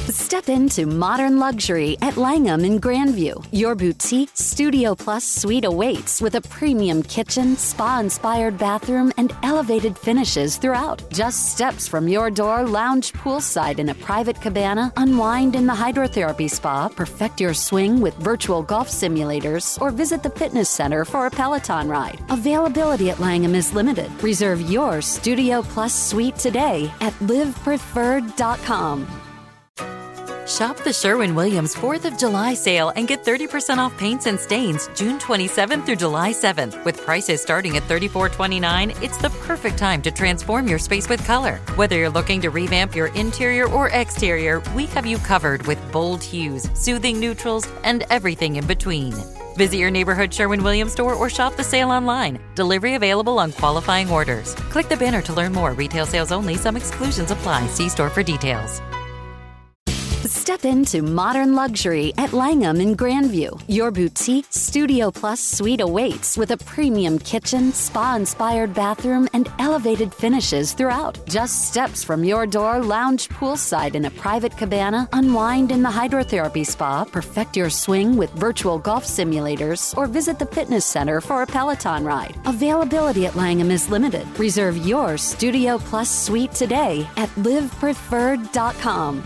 Step into modern luxury at Langham in Grandview. Your boutique Studio Plus suite awaits with a premium kitchen, spa-inspired bathroom, and elevated finishes throughout. Just steps from your door, lounge poolside in a private cabana, unwind in the hydrotherapy spa, perfect your swing with virtual golf simulators, or visit the fitness center for a Peloton ride. Availability at Langham is limited. Reserve your Studio Plus suite today at livepreferred.com. Shop the Sherwin-Williams 4th of July sale and get 30% off paints and stains June 27th through July 7th. With prices starting at $34.29, it's the perfect time to transform your space with color. Whether you're looking to revamp your interior or exterior, we have you covered with bold hues, soothing neutrals, and everything in between. Visit your neighborhood Sherwin-Williams store or shop the sale online. Delivery available on qualifying orders. Click the banner to learn more. Retail sales only. Some exclusions apply. See store for details. Step into modern luxury at Langham in Grandview. Your boutique Studio Plus suite awaits with a premium kitchen, spa-inspired bathroom, and elevated finishes throughout. Just steps from your door, lounge poolside in a private cabana, unwind in the hydrotherapy spa, perfect your swing with virtual golf simulators, or visit the fitness center for a Peloton ride. Availability at Langham is limited. Reserve your Studio Plus suite today at livepreferred.com.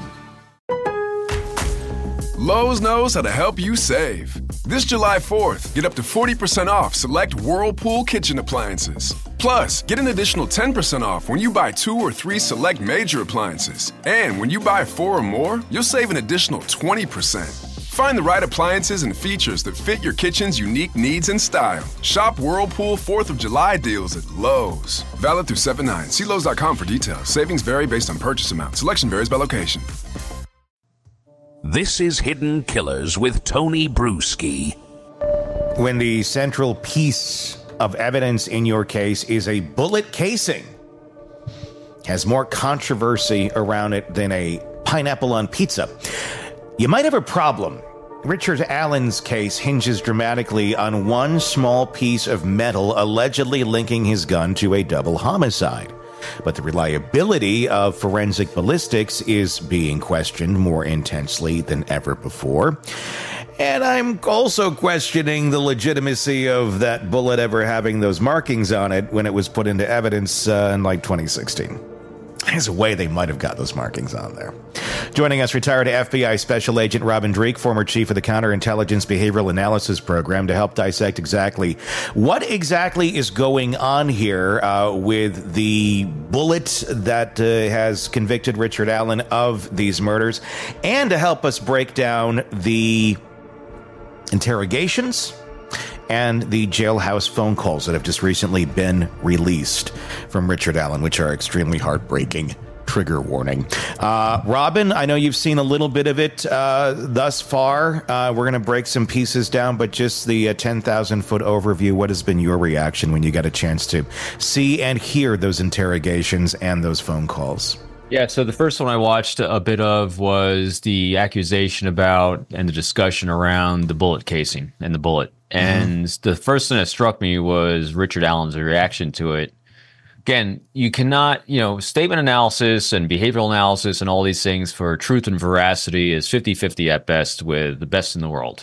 Lowe's knows how to help you save. This July 4th, get up to 40% off select Whirlpool kitchen appliances. Plus, get an additional 10% off when you buy 2 or 3 select major appliances. And when you buy 4 or more, you'll save an additional 20%. Find the right appliances and features that fit your kitchen's unique needs and style. Shop Whirlpool 4th of July deals at Lowe's. Valid through 7/9. See Lowe's.com for details. Savings vary based on purchase amount. Selection varies by location. This is Hidden Killers with Tony Bruschi. When the central piece of evidence in your case is a bullet casing, has more controversy around it than a pineapple on pizza, you might have a problem. Richard Allen's case hinges dramatically on one small piece of metal allegedly linking his gun to a double homicide. But the reliability of forensic ballistics is being questioned more intensely than ever before. And I'm also questioning the legitimacy of that bullet ever having those markings on it when it was put into evidence in 2016. There's a way they might have got those markings on there. Joining us, retired FBI Special Agent Robin Dreeke, former chief of the Counterintelligence Behavioral Analysis Program, to help dissect what exactly is going on here with the bullet that has convicted Richard Allen of these murders, and to help us break down the interrogations and the jailhouse phone calls that have just recently been released from Richard Allen, which are extremely heartbreaking. Trigger warning. Robin, I know you've seen a little bit of it thus far. We're going to break some pieces down, but just the 10,000-foot overview, what has been your reaction when you got a chance to see and hear those interrogations and those phone calls? Yeah, so the first one I watched a bit of was the accusation about and the discussion around the bullet casing and the bullet. And the first thing that struck me was Richard Allen's reaction to it. Again, you cannot, statement analysis and behavioral analysis and all these things for truth and veracity is 50-50 at best with the best in the world.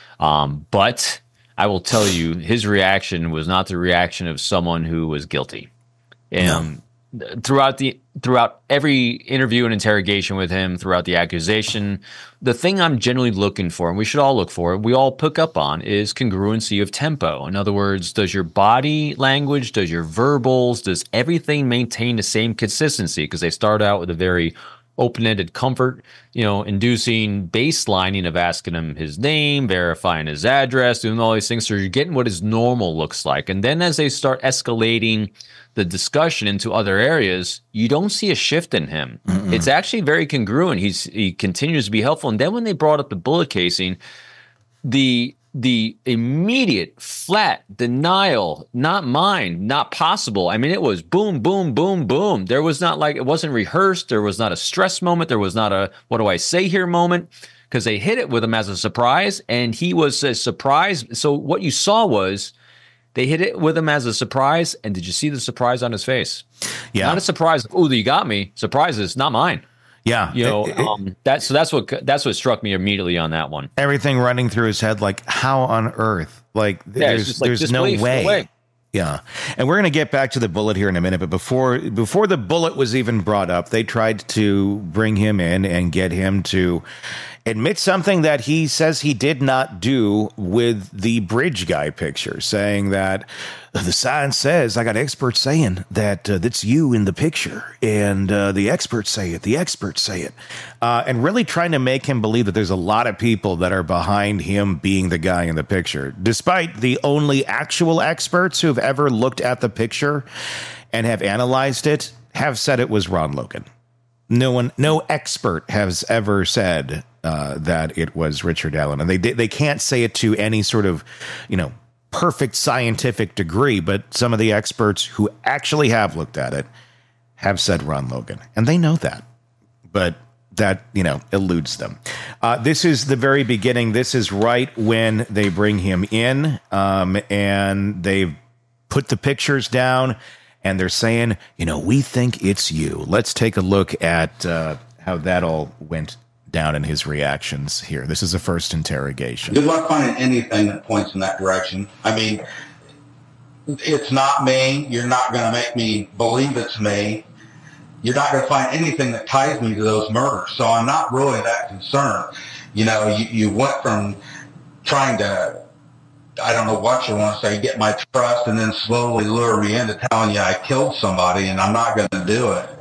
But I will tell you, his reaction was not the reaction of someone who was guilty. And throughout every interview and interrogation with him, throughout the accusation, the thing I'm generally looking for, and we should all look for, we all pick up on, is congruency of tempo. In other words, does your body language, does your verbals, does everything maintain the same consistency? Because they start out with a very open-ended comfort, inducing baselining of asking him his name, verifying his address, doing all these things. So you're getting what his normal looks like. And then as they start escalating the discussion into other areas, you don't see a shift in him. Mm-mm. It's actually very congruent. He continues to be helpful. And then when they brought up the bullet casing, the immediate flat denial, not mine, not possible. I mean, it was boom, boom, boom, boom. There was not it wasn't rehearsed. There was not a stress moment. There was not a what do I say here moment, because they hit it with him as a surprise, and he was a surprise. So what you saw was they hit it with him as a surprise, and did you see the surprise on his face? Yeah. Not a surprise, oh, you got me. Surprises, not mine. Yeah. That's what struck me immediately on that one. Everything running through his head, like, how on earth? Like, there's no way. Yeah. And we're going to get back to the bullet here in a minute. But before the bullet was even brought up, they tried to bring him in and get him to admit something that he says he did not do with the bridge guy picture, saying that the sign says, I got experts saying that that's you in the picture. And the experts say it. And really trying to make him believe that there's a lot of people that are behind him being the guy in the picture, despite the only actual experts who have ever looked at the picture and have analyzed it have said it was Ron Logan. No expert has ever said that it was Richard Allen, and they can't say it to any sort of, perfect scientific degree. But some of the experts who actually have looked at it have said Ron Logan, and they know that, but that eludes them. This is the very beginning. This is right when they bring him in, and they've put the pictures down. And they're saying, we think it's you. Let's take a look at how that all went down in his reactions here. This is the first interrogation. Good luck finding anything that points in that direction. I mean, it's not me. You're not going to make me believe it's me. You're not going to find anything that ties me to those murders. So I'm not really that concerned. You went from trying to, I don't know what you want to say, get my trust, and then slowly lure me into telling you I killed somebody, and I'm not going to do it.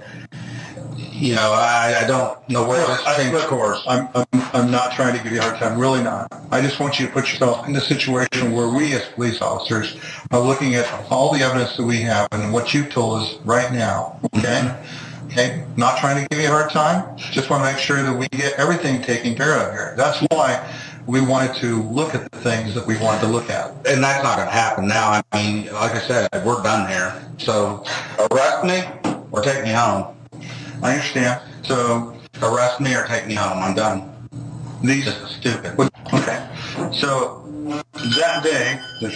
I don't know where this changed course. I'm not trying to give you a hard time, really not. I just want you to put yourself in a situation where we as police officers are looking at all the evidence that we have and what you've told us right now, okay? Okay, not trying to give you a hard time, just want to make sure that we get everything taken care of here. That's why we wanted to look at the things that we wanted to look at. And that's not going to happen now. I mean, like I said, we're done here. So arrest me or take me home. I understand. So arrest me or take me home. I'm done. This is stupid. Okay. So that day,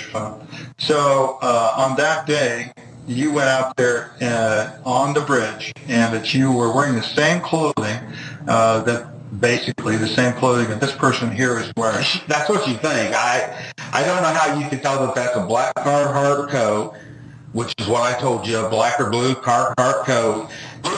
on that day, you went out there on the bridge, and that you were wearing the same clothing basically the same clothing that this person here is wearing. That's what you think. I don't know how you can tell that that's a black Carhartt coat, which is what I told you, a black or blue Carhartt coat.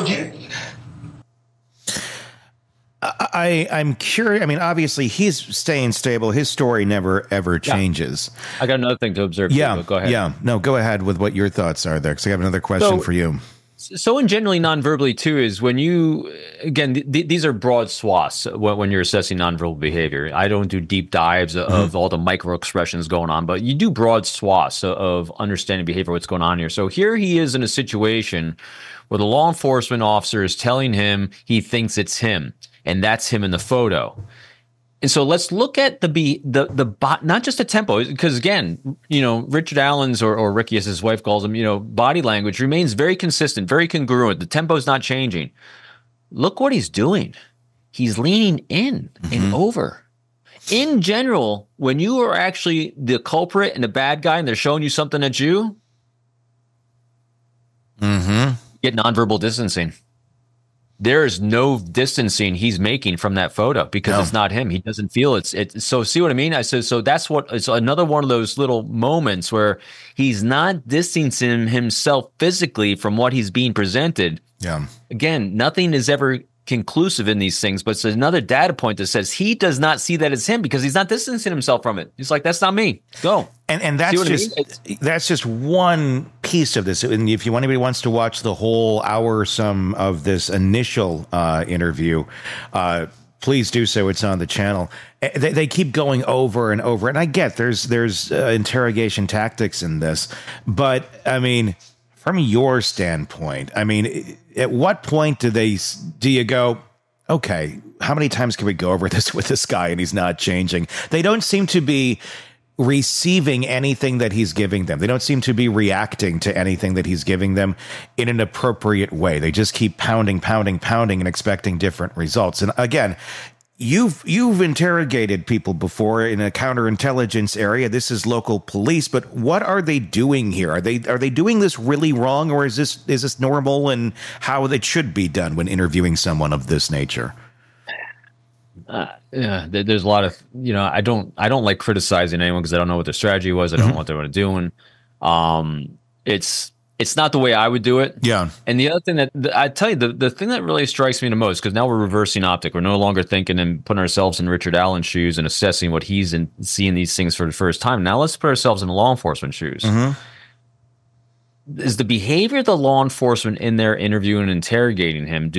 I'm curious. I mean, obviously, he's staying stable. His story never, ever changes. I got another thing to observe. Yeah. Go ahead. Yeah. No, go ahead with what your thoughts are there, because I have another question for you. So, and generally non-verbally too is when you, again, these are broad swaths when you're assessing nonverbal behavior. I don't do deep dives of all the micro expressions going on, but you do broad swaths of understanding behavior, what's going on here. So here he is in a situation where the law enforcement officer is telling him he thinks it's him, and that's him in the photo. And so let's look at the not just the tempo, because again, Richard Allen's or Ricky, as his wife calls him, body language remains very consistent, very congruent. The tempo is not changing. Look what he's doing. He's leaning in and over. In general, when you are actually the culprit and the bad guy and they're showing you something at you, get nonverbal distancing. There is no distancing he's making from that photo because it's not him. He doesn't feel it's so see what I mean? I said, so that's what it's another one of those little moments where he's not distancing himself physically from what he's being presented. Yeah. Again, nothing is ever conclusive in these things, but it's another data point that says he does not see that as him because he's not distancing himself from it. He's like, that's not me. Go. And that's just one piece of this. And if anybody wants to watch the whole hour some of this initial interview, please do so. It's on the channel. They keep going over and over. And I get there's interrogation tactics in this. But, I mean, from your standpoint, I mean, at what point do you go, okay, how many times can we go over this with this guy and he's not changing? They don't seem to be receiving anything that he's giving them. They don't seem to be reacting to anything that he's giving them in an appropriate way. They just keep pounding and expecting different results. And again, You've interrogated people before in a counterintelligence area. This is local police, but what are they doing here? Are they doing this really wrong, or is this normal and how it should be done when interviewing someone of this nature? Yeah, there's a lot of, I don't like criticizing anyone because I don't know what their strategy was. I don't know what they were doing. It's not the way I would do it. Yeah. And the other thing that I tell you, the thing that really strikes me the most, because now we're reversing optic. We're no longer thinking and putting ourselves in Richard Allen's shoes and assessing what he's seeing these things for the first time. Now let's put ourselves in law enforcement shoes. Is the behavior of the law enforcement in their interview and interrogating him,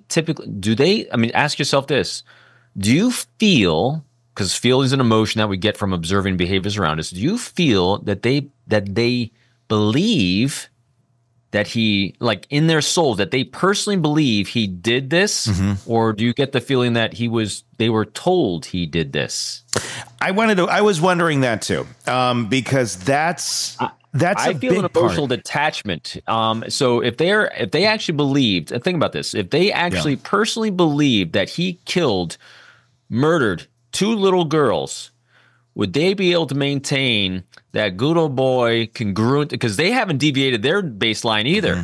ask yourself this. Do you feel, because feeling is an emotion that we get from observing behaviors around us, do you feel that they believe that he, like in their souls, that they personally believe he did this, or do you get the feeling that they were told he did this? I was wondering that too, because that's I feel an emotional detachment. So if they actually believed, think about this, if they actually personally believed that he murdered 2 little girls, would they be able to maintain that good old boy congruent? Because they haven't deviated their baseline either.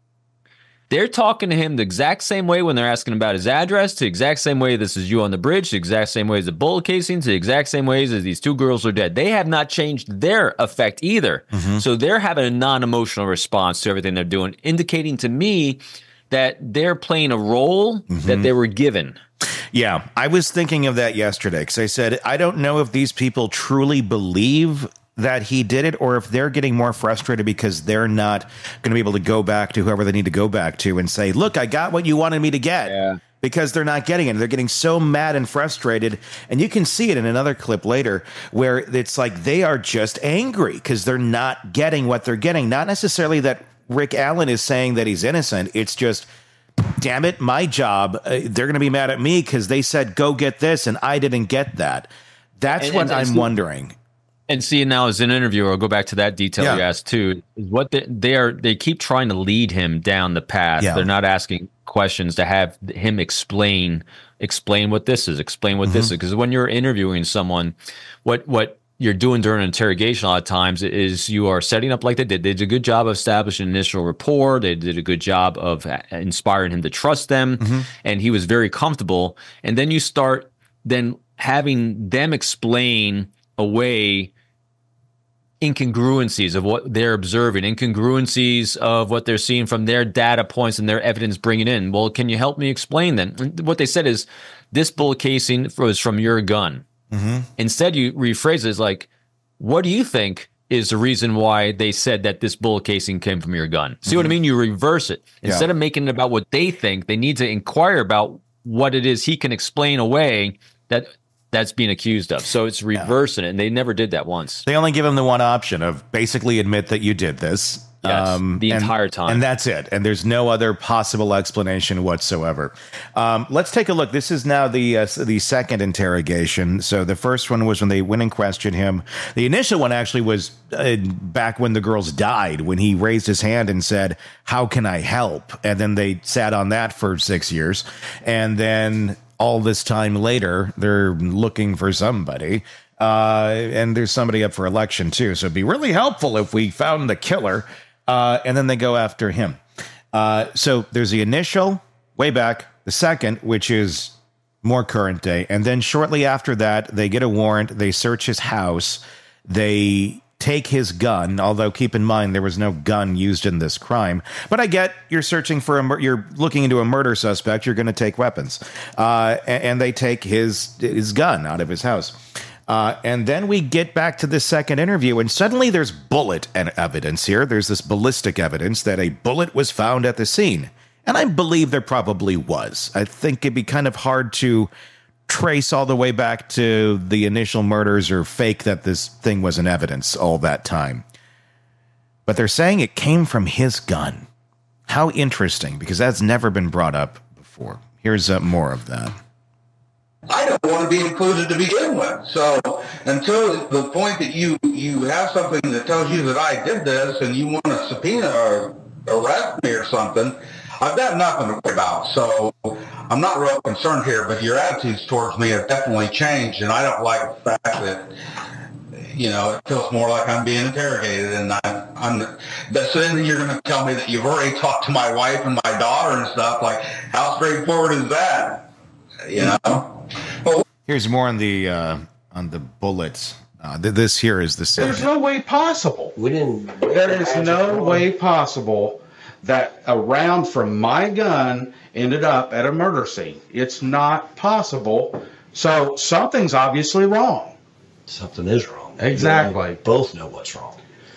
They're talking to him the exact same way when they're asking about his address, to the exact same way this is you on the bridge, to the exact same way as the bullet casing, to the exact same ways as these 2 girls are dead. They have not changed their effect either. So they're having a non-emotional response to everything they're doing, indicating to me that they're playing a role that they were given. Yeah, I was thinking of that yesterday because I said, I don't know if these people truly believe that he did it, or if they're getting more frustrated because they're not going to be able to go back to whoever they need to go back to and say, look, I got what you wanted me to get. Yeah. Because they're not getting it. They're getting so mad and frustrated. And you can see it in another clip later where it's like they are just angry because they're not getting what they're getting. Not necessarily that Rick Allen is saying that he's innocent. It's just, damn it, my job. They're going to be mad at me because they said, go get this, and I didn't get that. That's what I'm wondering. And see, now as an interviewer, I'll go back to that detail you asked too, is what they keep trying to lead him down the path. Yeah. They're not asking questions to have him explain what this is, explain what this is. Because when you're interviewing someone, what you're doing during an interrogation a lot of times is you are setting up like they did. They did a good job of establishing initial rapport. They did a good job of inspiring him to trust them. And he was very comfortable. And then you start then having them explain away incongruencies of what they're observing, incongruencies of what they're seeing from their data points and their evidence bringing in. Well, can you help me explain then? What they said is, this bullet casing was from your gun. Instead, you rephrase it as like, what do you think is the reason why they said that this bullet casing came from your gun? See what I mean? You reverse it. Instead of making it about what they think, they need to inquire about what it is he can explain away that's being accused of. So it's reversing it, and they never did that once. They only give him the one option of basically admit that you did this. Yes, the entire time. And that's it. And there's no other possible explanation whatsoever. Let's take a look. This is now the second interrogation. So the first one was when they went and questioned him. The initial one actually was back when the girls died, when he raised his hand and said, how can I help? And then they sat on that for 6 years. And then all this time later, they're looking for somebody. And there's somebody up for election, too. So it'd be really helpful if we found the killer. And then they go after him. So there's the initial, way back, the second, which is more current day. And then shortly after that, they get a warrant. They search his house. They take his gun, although keep in mind there was no gun used in this crime. But I get you're searching for you're looking into a murder suspect. You're going to take weapons. And they take his gun out of his house. And then we get back to the second interview, and suddenly there's bullet evidence here. There's this ballistic evidence that a bullet was found at the scene. And I believe there probably was. I think it'd be kind of hard to trace all the way back to the initial murders or fake that this thing was in evidence all that time. But they're saying it came from his gun. How interesting, because that's never been brought up before. Here's more of that. I don't want to be included to begin with. So until the point that you have something that tells you that I did this and you want to subpoena or arrest me or something, I've got nothing to worry about, so I'm not real concerned here, but your attitudes towards me have definitely changed, and I don't like the fact that, it feels more like I'm being interrogated, and so then you're going to tell me that you've already talked to my wife and my daughter and stuff. Like, how straightforward is that? Well, here's more on the bullets. This here is the same. There's no way possible. There is no way possible that a round from my gun ended up at a murder scene. It's not possible. So something's obviously wrong. Something is wrong. Exactly. We both know what's wrong.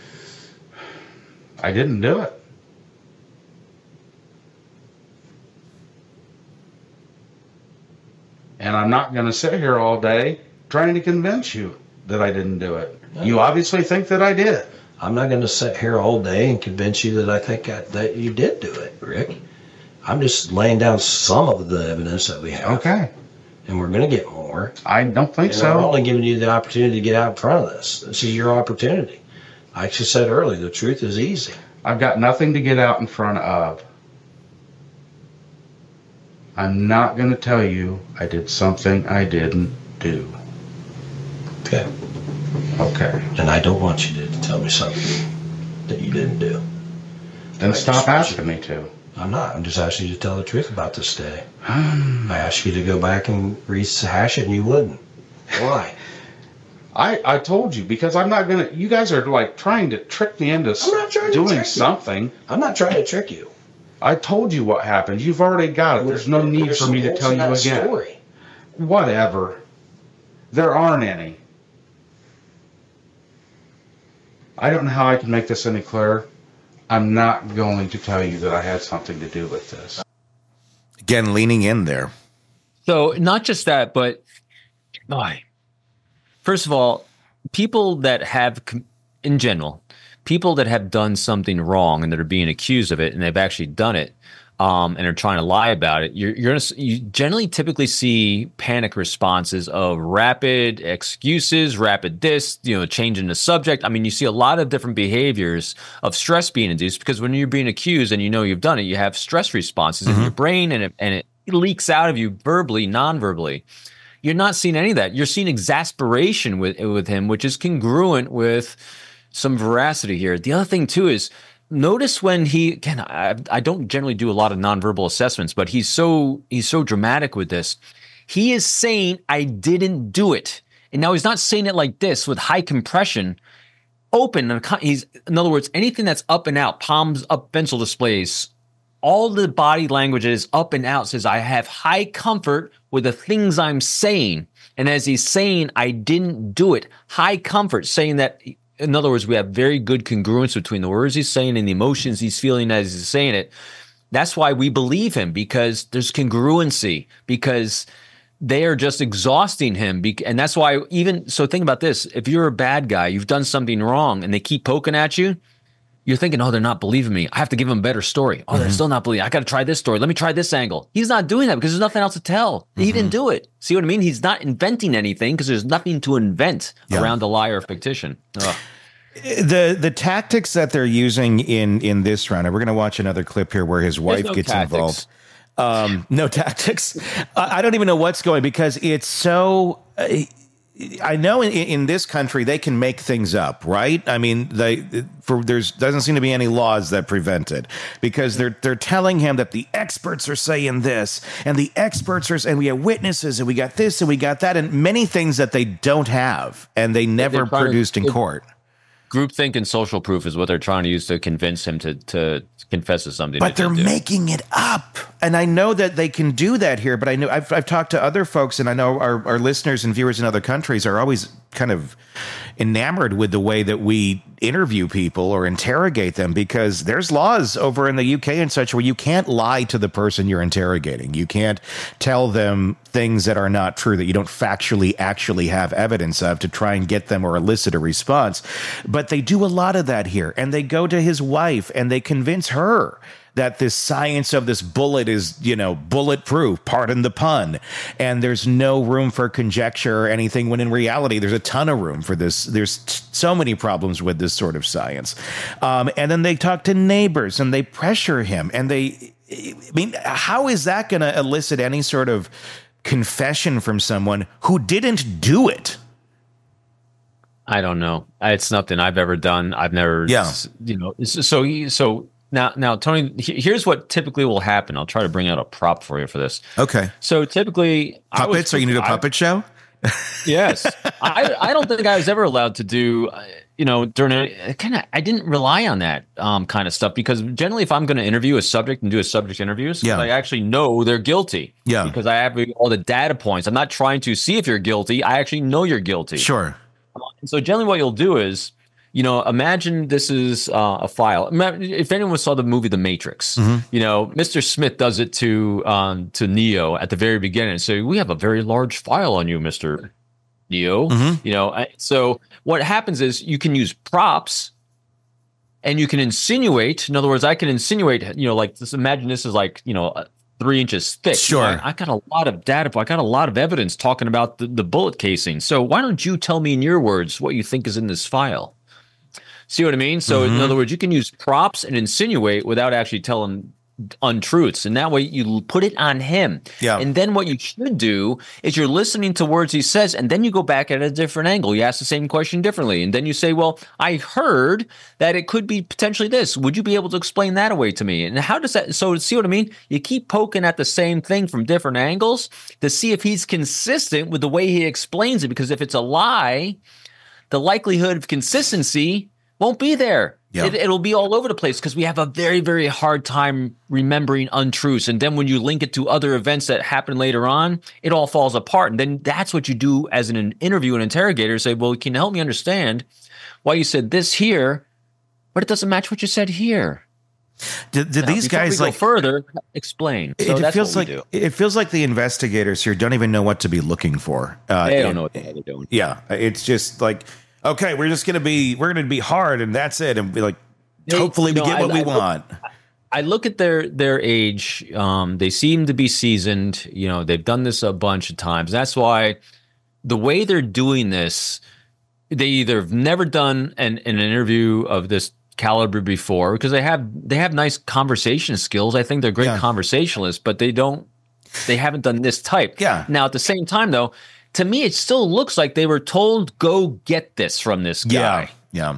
I didn't do it. And I'm not going to sit here all day trying to convince you that I didn't do it. No. You obviously think that I did. I'm not going to sit here all day and convince you that I think that you did do it, Rick. I'm just laying down some of the evidence that we have. Okay. And we're going to get more. I don't think so. I'm only giving you the opportunity to get out in front of this. This is your opportunity. I just said earlier, the truth is easy. I've got nothing to get out in front of. I'm not going to tell you I did something I didn't do. Okay. Okay. And I don't want you to tell me something that you didn't do. Then stop asking me to. I'm not. I'm just asking you to tell the truth about this day. I asked you to go back and rehash it, and you wouldn't. Why? I told you, because I'm not going to... You guys are like trying to trick me into doing something. I'm not trying to trick you. I told you what happened. You've already got it. There's no need for me to tell you again. Story. Whatever. There aren't any. I don't know how I can make this any clearer. I'm not going to tell you that I had something to do with this. Again, leaning in there. So not just that, but first of all, people that have, in general, people that have done something wrong and that are being accused of it, and they've actually done it, and are trying to lie about it, you generally typically see panic responses of rapid excuses, rapid this, changing the subject. I mean, you see a lot of different behaviors of stress being induced, because when you're being accused and you've done it, you have stress responses in your brain, and it leaks out of you verbally, non-verbally. You're not seeing any of that. You're seeing exasperation with him, which is congruent with some veracity here. The other thing too is, notice when I don't generally do a lot of nonverbal assessments, but he's so dramatic with this. He is saying, I didn't do it. And now he's not saying it like this with high compression, open. In other words, anything that's up and out, palms up, pencil displays, all the body language is up and out, says, I have high comfort with the things I'm saying. And as he's saying, I didn't do it, high comfort, saying that. In other words, we have very good congruence between the words he's saying and the emotions he's feeling as he's saying it. That's why we believe him, because there's congruency, because they are just exhausting him. And that's why so think about this. If you're a bad guy, you've done something wrong, and they keep poking at you, you're thinking, oh, they're not believing me. I have to give them a better story. Oh, they're still not believing. I got to try this story. Let me try this angle. He's not doing that because there's nothing else to tell. He didn't do it. See what I mean? He's not inventing anything because there's nothing to invent around a lie or fictition. Ugh. The tactics that they're using in this round, and we're going to watch another clip here where his wife gets involved. No tactics. I don't even know what's going, because it's so... I know in this country they can make things up, right? I mean, doesn't seem to be any laws that prevent it, because they're telling him that the experts are saying this, and the experts and we have witnesses, and we got this and we got that, and many things that they don't have and they never produced in court. Groupthink and social proof is what they're trying to use to convince him to confess to something. But they're making it up. And I know that they can do that here, but I know I've talked to other folks, and I know our listeners and viewers in other countries are always kind of enamored with the way that we interview people or interrogate them, because there's laws over in the UK and such where you can't lie to the person you're interrogating. You can't tell them things that are not true, that you don't factually actually have evidence of, to try and get them or elicit a response. But they do a lot of that here, and they go to his wife and they convince her that this science of this bullet is, bulletproof, pardon the pun, and there's no room for conjecture or anything, when in reality, there's a ton of room for this. There's so many problems with this sort of science. And then they talk to neighbors and they pressure him, and I mean, how is that going to elicit any sort of confession from someone who didn't do it? I don't know. It's nothing I've ever done. I've never, So now, Tony, here's what typically will happen. I'll try to bring out a prop for you for this. Okay. So typically, puppets. Are you need a puppet show? Yes. I don't think I was ever allowed to do, during I didn't rely on that kind of stuff, because generally if I'm going to interview a subject and do a subject interviews, I actually know they're guilty. Yeah. Because I have all the data points. I'm not trying to see if you're guilty. I actually know you're guilty. Sure. So generally what you'll do is, imagine this is a file. If anyone saw the movie The Matrix, Mr. Smith does it to Neo at the very beginning. So we have a very large file on you, Mr. Neo. So what happens is you can use props and you can insinuate. In other words, I can insinuate, like this, imagine this is like, 3 inches thick. Sure. I got a lot of data. I got a lot of evidence talking about the bullet casing. So why don't you tell me in your words what you think is in this file? See what I mean? So in other words, you can use props and insinuate without actually telling untruths. And that way you put it on him. Yeah. And then what you should do is you're listening to words he says, and then you go back at a different angle. You ask the same question differently. And then you say, well, I heard that it could be potentially this. Would you be able to explain that away to me? And how does that, so see what I mean? You keep poking at the same thing from different angles to see if he's consistent with the way he explains it. Because if it's a lie, the likelihood of consistency won't be there. Yeah. It'll be all over the place because we have a very, very hard time remembering untruths. And then when you link it to other events that happen later on, it all falls apart. And then that's what you do as an interview, an interrogator, say, well, can you help me understand why you said this here, but it doesn't match what you said here? Did these guys go further explain? So it feels like the investigators here don't even know what to be looking for. They don't know what the hell they're doing. Yeah, it's just like, okay, we're gonna be hard, and that's it, and be like, hopefully we get what we want. I look at their age. They seem to be seasoned. They've done this a bunch of times. That's why the way they're doing this, they either have never done an interview of this caliber before, because they have nice conversation skills. I think they're great conversationalists, but they haven't done this type. Yeah. Now at the same time, though, to me, it still looks like they were told, go get this from this guy. Yeah.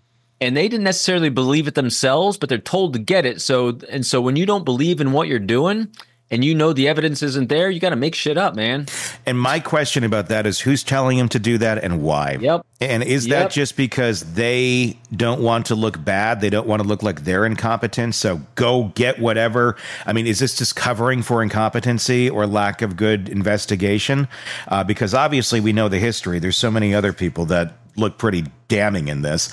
And they didn't necessarily believe it themselves, but they're told to get it. So when you don't believe in what you're doing and the evidence isn't there, you got to make shit up, man. And my question about that is, who's telling him to do that and why? Yep. And is that just because they don't want to look bad? They don't want to look like they're incompetent, so go get whatever? I mean, is this just covering for incompetency or lack of good investigation? Because obviously we know the history. There's so many other people that look pretty damning in this.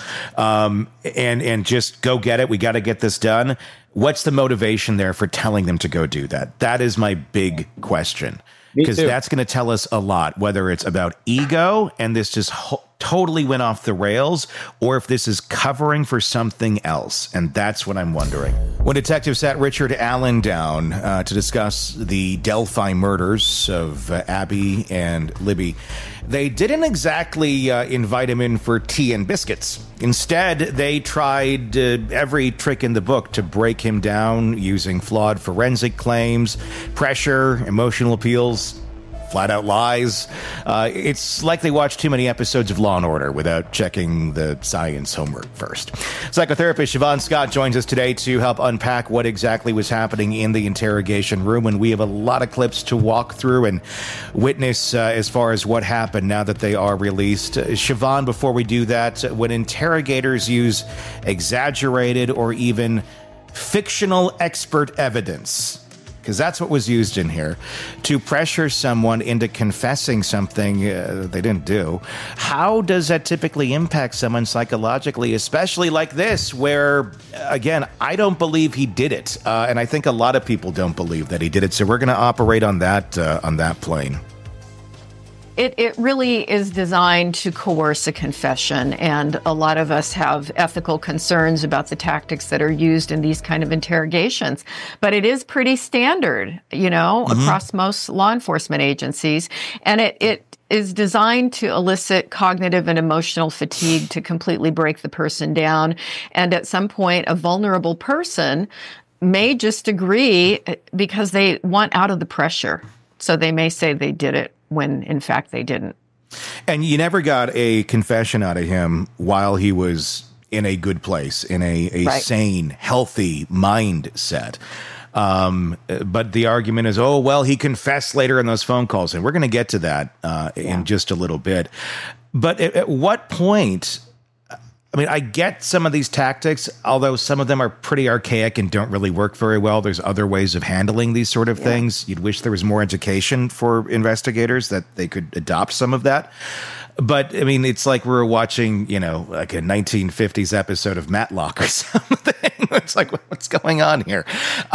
And just go get it. We got to get this done. What's the motivation there for telling them to go do that? That is my big question. Because that's going to tell us a lot, whether it's about ego and this just totally went off the rails, or if this is covering for something else. And that's what I'm wondering. When detectives sat Richard Allen down to discuss the Delphi murders of Abby and Libby, they didn't exactly invite him in for tea and biscuits. Instead, they tried every trick in the book to break him down using flawed forensic claims, pressure, emotional appeals, flat out lies. It's like they watched too many episodes of Law & Order without checking the science homework first. Psychotherapist Siobhan Scott joins us today to help unpack what exactly was happening in the interrogation room, and we have a lot of clips to walk through and witness as far as what happened now that they are released. Siobhan, before we do that, when interrogators use exaggerated or even fictional expert evidence, because that's what was used in here, to pressure someone into confessing something they didn't do. How does that typically impact someone psychologically, especially like this, where, again, I don't believe he did it, and I think a lot of people don't believe that he did it, so we're going to operate on that plane. It really is designed to coerce a confession, and a lot of us have ethical concerns about the tactics that are used in these kind of interrogations. But it is pretty standard, across most law enforcement agencies, and it is designed to elicit cognitive and emotional fatigue, to completely break the person down. And at some point, a vulnerable person may just agree because they want out of the pressure. So they may say they did it when, in fact, they didn't. And you never got a confession out of him while he was in a good place, in a Right. sane, healthy mindset. But the argument is, oh, well, he confessed later in those phone calls. And we're going to get to that in just a little bit. But at what point, I mean, I get some of these tactics, although some of them are pretty archaic and don't really work very well. There's other ways of handling these sort of things. You'd wish there was more education for investigators, that they could adopt some of that. But, I mean, it's like we're watching, like a 1950s episode of Matlock or something. It's like, what's going on here?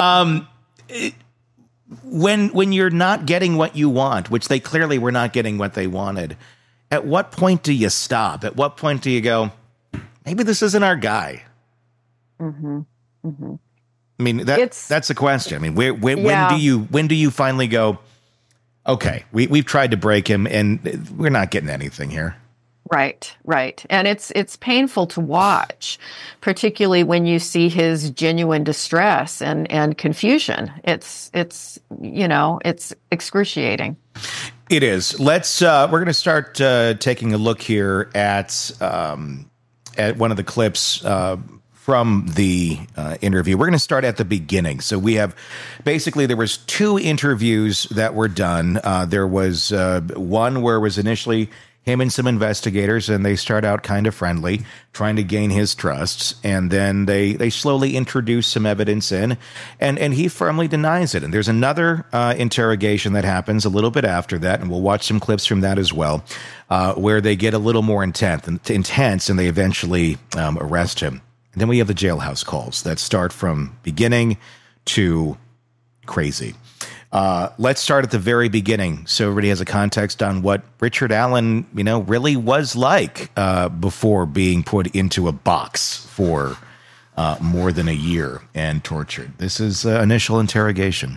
When you're not getting what you want, which they clearly were not getting what they wanted, at what point do you stop? At what point do you go, maybe this isn't our guy? Mm-hmm. Mm-hmm. I mean, that's the question. I mean, when do you finally go, okay, we've tried to break him and we're not getting anything here? Right, right. And it's painful to watch, particularly when you see his genuine distress and confusion. It's excruciating. It is. We're going to start taking a look here at one of the clips from the interview. We're going to start at the beginning. So we have there was 2 interviews that were done. There was one where it was initially him and some investigators, and they start out kind of friendly, trying to gain his trust. And then they slowly introduce some evidence in, and he firmly denies it. And there's another interrogation that happens a little bit after that, and we'll watch some clips from that as well, where they get a little more intense, and they eventually arrest him. And then we have the jailhouse calls that start from beginning to crazy. Let's start at the very beginning, so everybody has a context on what Richard Allen, really was like before being put into a box for more than a year and tortured. This is initial interrogation.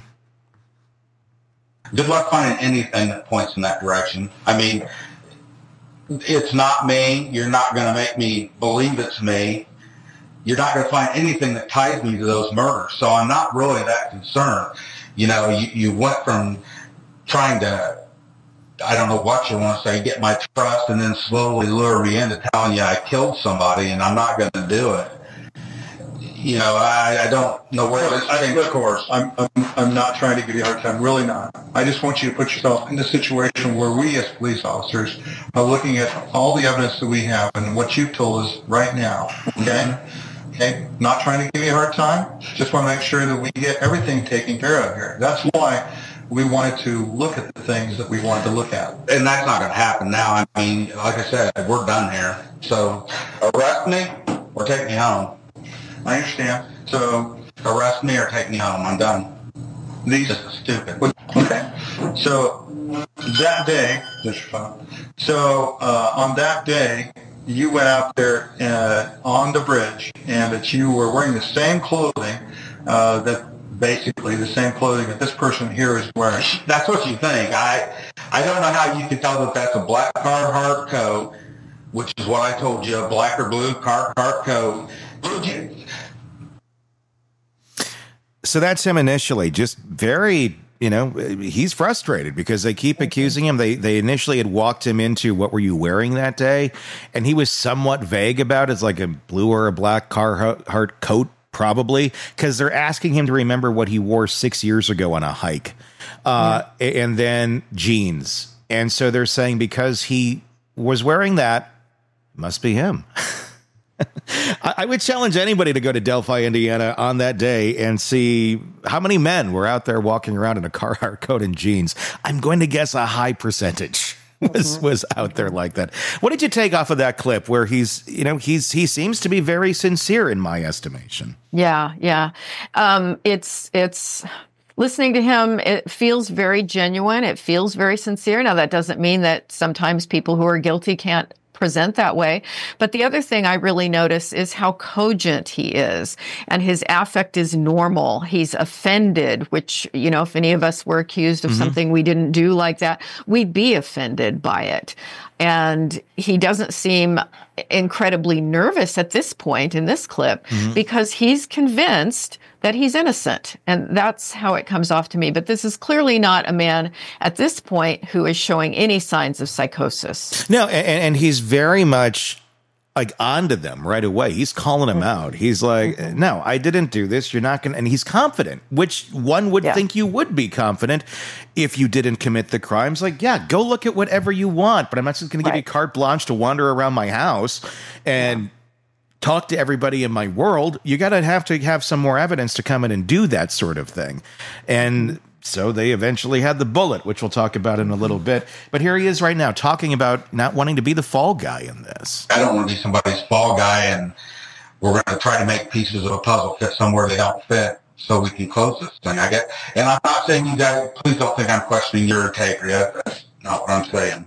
Good luck finding anything that points in that direction. I mean, it's not me. You're not going to make me believe it's me. You're not going to find anything that ties me to those murders. So I'm not really that concerned. You went from trying to, I don't know what you want to say, get my trust, and then slowly lure me into telling you I killed somebody and I'm not going to do it. I don't know where this came from. Of course, I'm not trying to give you a hard time. Really not. I just want you to put yourself in the situation where we as police officers are looking at all the evidence that we have and what you've told us right now. Okay? Okay, not trying to give you a hard time. Just want to make sure that we get everything taken care of here. That's why we wanted to look at the things that we wanted to look at. And that's not going to happen now. I mean, like I said, we're done here. So arrest me or take me home. I understand. So arrest me or take me home. I'm done. This is stupid. Okay. So that day, on that day, you went out there on the bridge, and that you were wearing the same clothing basically the same clothing that this person here is wearing. That's what you think. I don't know how you can tell that that's a black Carhartt coat, which is what I told you, a black or blue Carhartt coat. So that's him initially, just very, he's frustrated because they keep accusing him. They initially had walked him into, what were you wearing that day? And he was somewhat vague about it. It's like a blue or a black Carhartt coat, probably, because they're asking him to remember what he wore 6 years ago on a hike. And then jeans. And so they're saying because he was wearing that, must be him. I would challenge anybody to go to Delphi, Indiana on that day and see how many men were out there walking around in a Carhartt coat and jeans. I'm going to guess a high percentage was out there like that. What did you take off of that clip where he seems to be very sincere in my estimation? Yeah. It's listening to him, it feels very genuine. It feels very sincere. Now, that doesn't mean that sometimes people who are guilty can't present that way. But the other thing I really notice is how cogent he is, and his affect is normal. He's offended, which, if any of us were accused of something we didn't do like that, we'd be offended by it. And he doesn't seem incredibly nervous at this point in this clip because he's convinced that he's innocent. And that's how it comes off to me. But this is clearly not a man at this point who is showing any signs of psychosis. No, and he's very much like onto them right away. He's calling them out. He's like, no, I didn't do this. You're not going to, and he's confident, which one would think you would be confident if you didn't commit the crimes. Like, yeah, go look at whatever you want, but I'm not just going to give you carte blanche to wander around my house and talk to everybody in my world. You got to have some more evidence to come in and do that sort of thing. And so they eventually had the bullet, which we'll talk about in a little bit. But here he is right now talking about not wanting to be the fall guy in this. I don't want to be somebody's fall guy, and we're going to try to make pieces of a puzzle fit somewhere they don't fit so we can close this thing. And I'm not saying you guys, please don't think I'm questioning your integrity. That's not what I'm saying.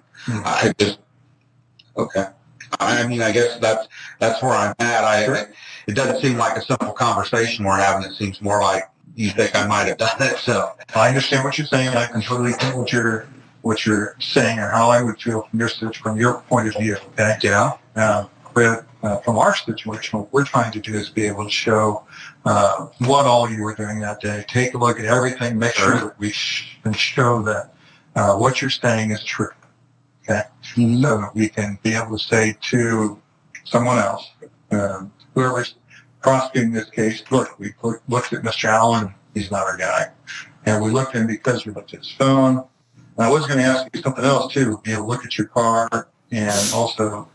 I mean, I guess that's where I'm at. It doesn't seem like a simple conversation we're having. It seems more like you think I might have done it. So I understand what you're saying. I completely get what you're saying and how I would feel from your point of view. Okay? Yeah. But from our situation, what we're trying to do is be able to show what all you were doing that day. Take a look at everything. Make sure that we can show that what you're saying is true. Okay. So that we can be able to say to someone else, whoever's prosecuting this case, look, we looked at Mr. Allen, he's not our guy. And we looked at him because we looked at his phone. And I was going to ask you something else too, be able to look at your car, and also,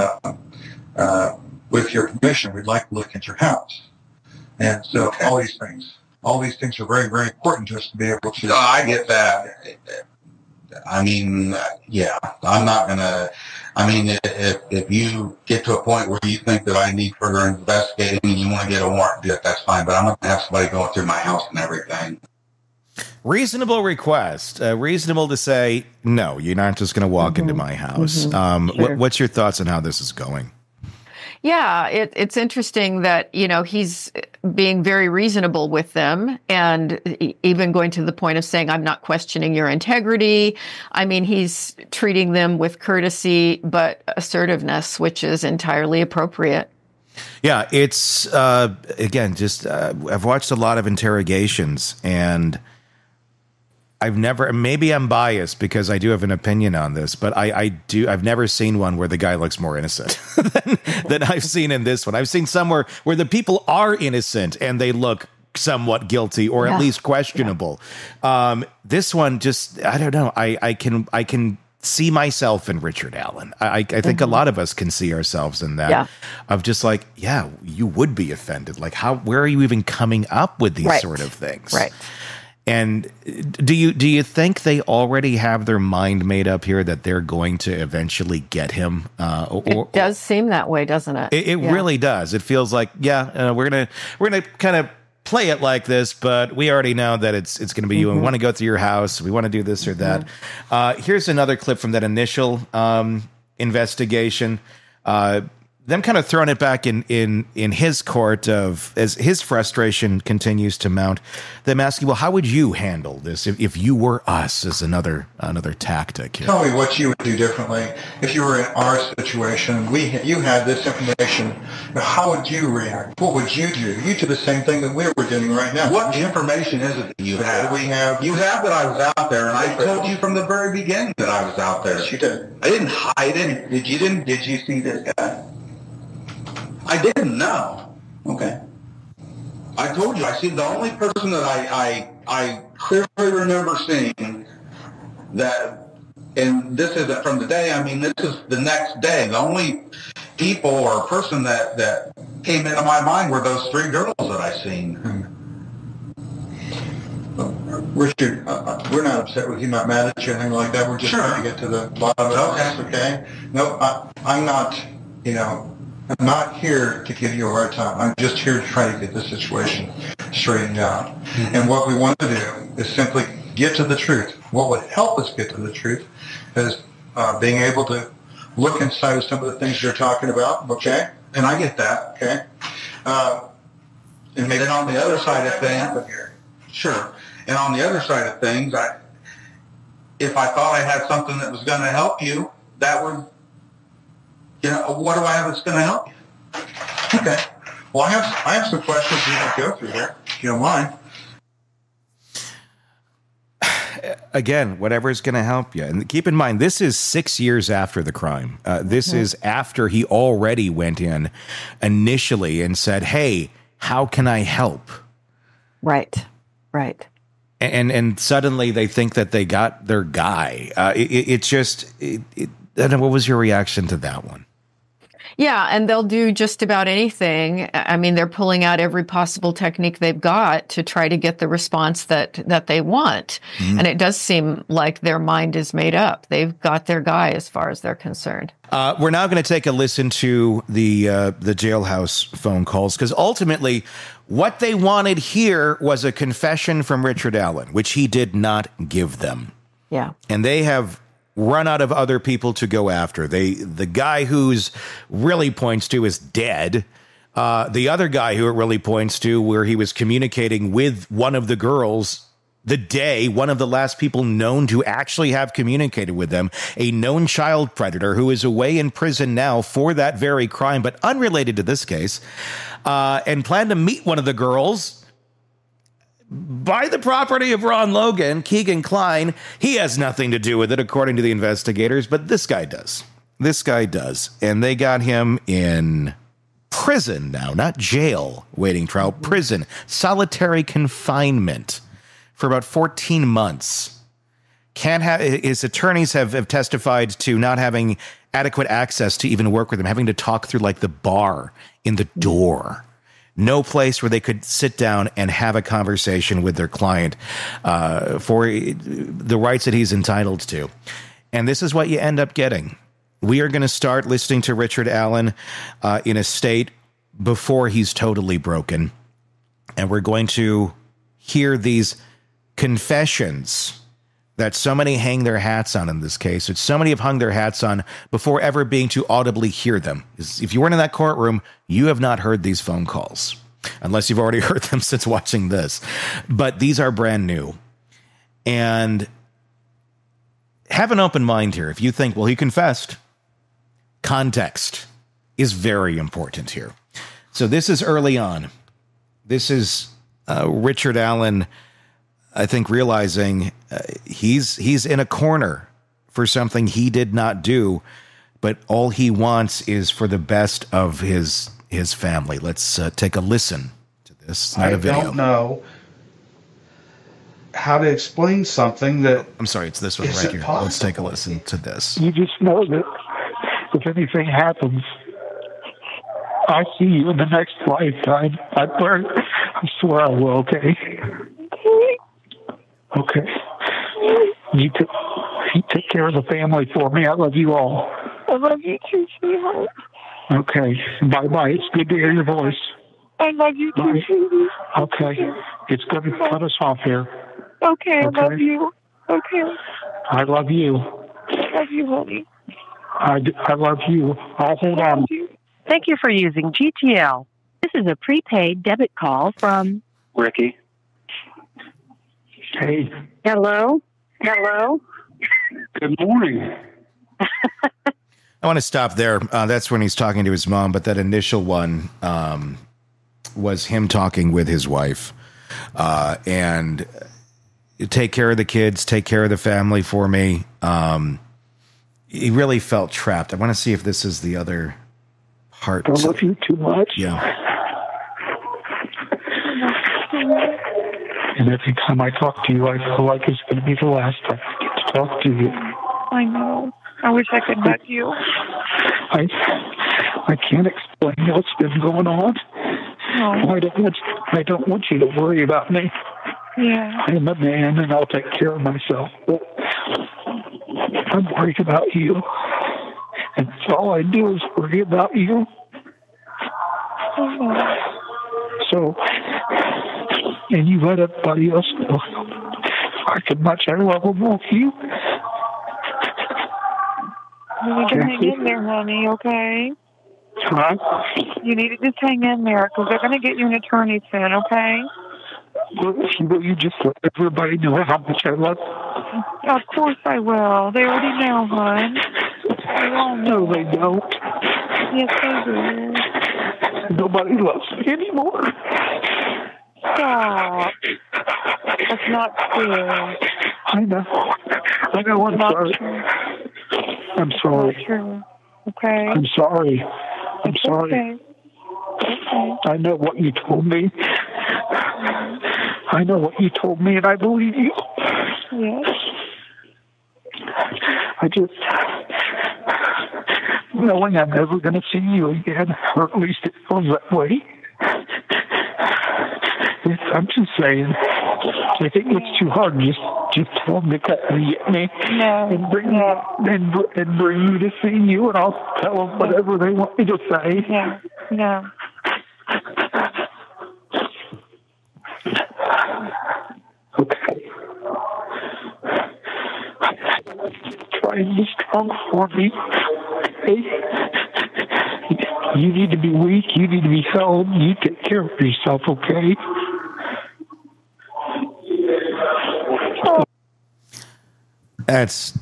with your permission, we'd like to look at your house. And so all these things are very, very important to us to be able to. I get that. I mean, yeah, I'm not going to, I mean, if you get to a point where you think that I need further investigating and you want to get a warrant, that's fine, but I'm not going to have somebody going through my house and everything. Reasonable request. Reasonable to say, no, you're not just going to walk into my house. Sure. What's your thoughts on how this is going? Yeah, it's interesting that, he's being very reasonable with them and even going to the point of saying, I'm not questioning your integrity. I mean, he's treating them with courtesy, but assertiveness, which is entirely appropriate. Yeah, it's, again, just I've watched a lot of interrogations, and maybe I'm biased because I do have an opinion on this, but I've never seen one where the guy looks more innocent than I've seen in this one. I've seen somewhere where the people are innocent and they look somewhat guilty or at least questionable. Yeah. This one just, I don't know. I can see myself in Richard Allen. I think a lot of us can see ourselves in that of just like, yeah, you would be offended. Like where are you even coming up with these sort of things? Right. And do you think they already have their mind made up here that they're going to eventually get him? It does seem that way, doesn't it? It really does. It feels like, we're gonna kind of play it like this, but we already know that it's going to be you, and we want to go through your house. We want to do this or that. Here's another clip from that initial investigation. Them kind of throwing it back in his court as his frustration continues to mount. Them asking, well, how would you handle this if you were us? As another tactic here. Tell me what you would do differently if you were in our situation. You had this information. How would you react? What would you do? You do the same thing that we're doing right now. What information is it that you have? You have that I was out there, and I told you from the very beginning that I was out there. Yes, you did. I didn't hide it. Did you see this guy? I didn't know. Okay. I told you. I see the only person that I clearly remember seeing that, and this isn't from today. I mean, this is the next day. The only people or person that came into my mind were those three girls that I seen. Richard, we're not upset with you, not mad at you, anything like that. We're just trying to get to the bottom of this, okay? No, I'm not, I'm not here to give you a hard time. I'm just here to try to get the situation straightened out. And what we want to do is simply get to the truth. What would help us get to the truth is being able to look inside of some of the things you're talking about, okay? And I get that. Okay. And maybe on the other side of things, sure. And on the other side of things, if I thought I had something that was going to help you, that would what do I have that's going to help you? Okay. Well, I have some questions we can go through here, if you don't mind. Again, whatever is going to help you. And keep in mind, this is 6 years after the crime. This is after he already went in initially and said, hey, how can I help? Right. And suddenly they think that they got their guy. I don't know, what was your reaction to that one? Yeah, and they'll do just about anything. I mean, they're pulling out every possible technique they've got to try to get the response that they want. Mm-hmm. And it does seem like their mind is made up. They've got their guy as far as they're concerned. We're now going to take a listen to the jailhouse phone calls, because ultimately what they wanted here was a confession from Richard Allen, which he did not give them. Yeah. And they have run out of other people to go after. The guy who's really points to is dead. The other guy who it really points to, where he was communicating with one of the girls one of the last people known to actually have communicated with them, a known child predator who is away in prison now for that very crime, but unrelated to this case, and planned to meet one of the girls by the property of Ron Logan, Keegan Kline. He has nothing to do with it, according to the investigators, but this guy does. And they got him in prison now, not jail, waiting trial, prison, solitary confinement for about 14 months. His attorneys have testified to not having adequate access to even work with him, having to talk through like the bar in the door. No place where they could sit down and have a conversation with their client for the rights that he's entitled to. And this is what you end up getting. We are going to start listening to Richard Allen in a state before he's totally broken. And we're going to hear these confessions that so many hang their hats on in this case, that so many have hung their hats on before ever being to audibly hear them. If you weren't in that courtroom, you have not heard these phone calls, unless you've already heard them since watching this. But these are brand new. And have an open mind here. If you think, well, he confessed, context is very important here. So this is early on. This is Richard Allen, I think, realizing he's in a corner for something he did not do, but all he wants is for the best of his family. Let's take a listen to this. It's not a video. I don't know how to explain something that... I'm sorry, it's this one right here. Possible. Let's take a listen to this. You just know that if anything happens, I see you in the next lifetime. I swear I will, okay? Okay. You take care of the family for me. I love you all. I love you too, sweetheart. Okay. Bye-bye. It's good to hear your voice. I love you too, sweetie. Okay. It's good to cut us off here. Okay, I love you. Okay. I love you. I love you, honey. I love you. I'll hold on. Thank you for using GTL. This is a prepaid debit call from Ricky. Hey. Hello? Good morning. I want to stop there. That's when he's talking to his mom, but that initial one was him talking with his wife. And take care of the kids, take care of the family for me. He really felt trapped. I want to see if this is the other part. I love you too much. Yeah. And every time I talk to you, I feel like it's going to be the last time I get to talk to you. I know. I wish I could hug you. I can't explain what's been going on. No. I don't want you to worry about me. Yeah. I'm a man, and I'll take care of myself. But I'm worried about you. And all I do is worry about you. So, and you let everybody else know how much I love them, both you. You need to hang in there, honey, okay? Huh? You need to just hang in there, because they're going to get you an attorney soon, okay? Will you just let everybody know how much I love them? Of course I will. They already know, hon. They all know. No, they don't. Yes, I do. Nobody loves me anymore. Stop. That's not true. I know. I'm sorry. I'm sorry. Not true. Okay. I'm sorry. I'm It's sorry. Okay. Okay. I know what you told me. I know what you told me, and I believe you. Yes. I just, knowing I'm never going to see you again, or at least it feels that way. I'm just saying, if it gets too hard, just tell them to cut me, get me, and bring me to see you, and I'll tell them whatever they want me to say. No. Okay. Try and be strong for me. Okay? You need to be weak. You need to be held. You take care of yourself, okay? That's...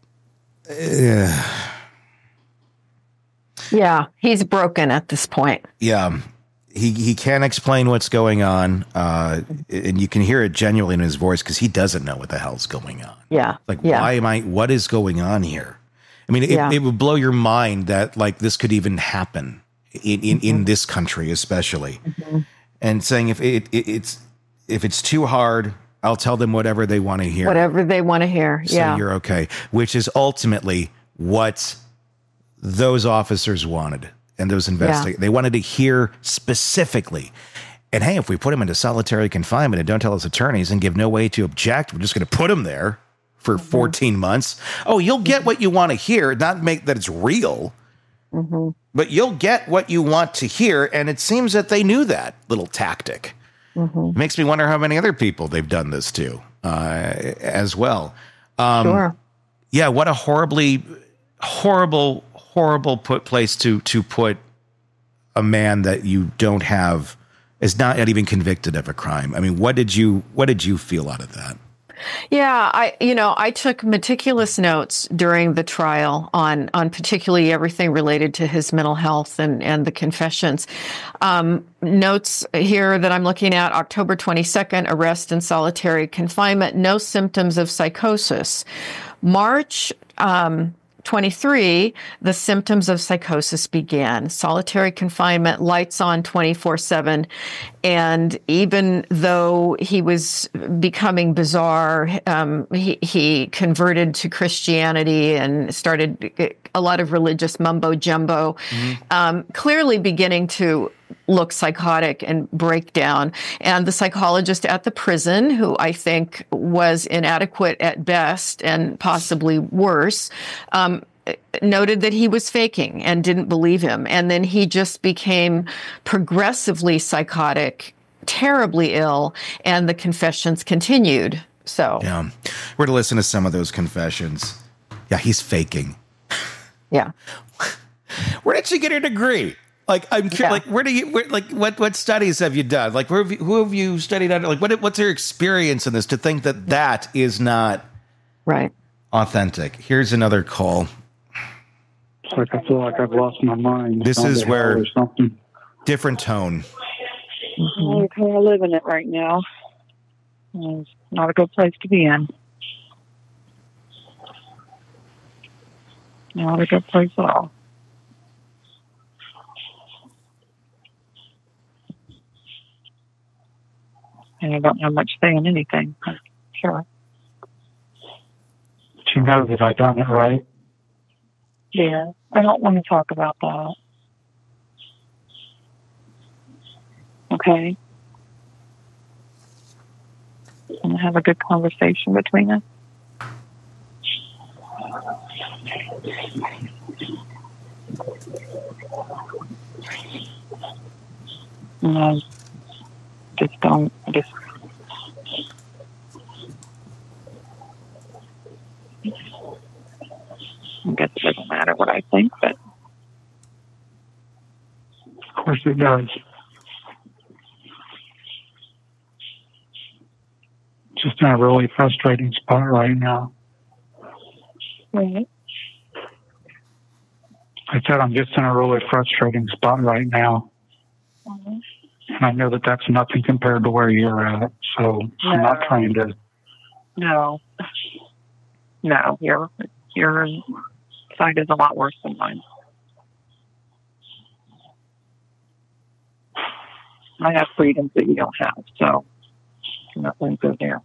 Yeah, he's broken at this point. Yeah. He can't explain what's going on, and you can hear it genuinely in his voice because he doesn't know what the hell's going on. Yeah. What is going on here? I mean, it would blow your mind that like this could even happen in this country, especially. Mm-hmm. And saying if it's too hard, I'll tell them whatever they want to hear. Whatever they want to hear. So you're okay, which is ultimately what those officers wanted. And those investigators, they wanted to hear specifically. And hey, if we put him into solitary confinement and don't tell his attorneys and give no way to object, we're just going to put him there for 14 months. Oh, you'll get what you want to hear, not make that it's real, but you'll get what you want to hear. And it seems that they knew that little tactic. It makes me wonder how many other people they've done this to as well. Sure. Yeah, what a horrible place to put a man that you don't have is not even convicted of a crime. I mean, what did you feel out of that? Yeah, I took meticulous notes during the trial on particularly everything related to his mental health and the confessions. Notes here that I'm looking at: October 22nd, arrest in solitary confinement, no symptoms of psychosis. March 23, the symptoms of psychosis began. Solitary confinement, lights on 24/7. And even though he was becoming bizarre, he converted to Christianity and started a lot of religious mumbo jumbo, clearly beginning to look psychotic and break down. And the psychologist at the prison, who I think was inadequate at best and possibly worse, noted that he was faking and didn't believe him. And then he just became progressively psychotic, terribly ill, and the confessions continued. So yeah, we're to listen to some of those confessions. Yeah, he's faking. Yeah. Where did she get her degree? Like, I'm curious, what studies have you done? Like, who have you studied under? Like, what's your experience in this to think that is not right authentic? Here's another call. It's like I feel like I've lost my mind. This is where different tone. Okay, I live in it right now. It's not a good place to be in. Not a good place at all. And I don't have much say in anything. Sure. But you know that I done it right. Yeah, I don't want to talk about that. Okay. Want to have a good conversation between us? No. Just don't. I guess it doesn't matter what I think, but of course it does. Just in a really frustrating spot right now. Right. I said I'm just in a really frustrating spot right now. And I know that that's nothing compared to where you're at, so I'm not trying to... No, your side is a lot worse than mine. I have freedoms that you don't have, so I'm not going to go there.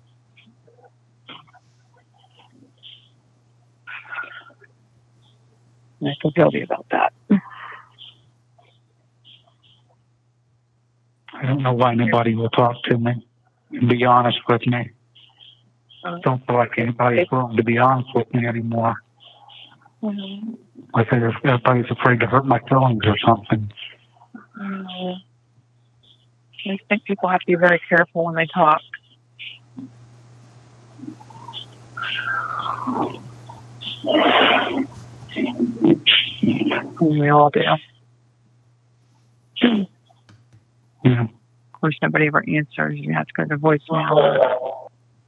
I feel guilty about that. I don't know why nobody will talk to me and be honest with me. I don't feel like anybody's willing to be honest with me anymore. Like everybody's afraid to hurt my feelings or something. I think people have to be very careful when they talk. We all do. Yeah. Of course, nobody ever answers. You have to go to voicemail.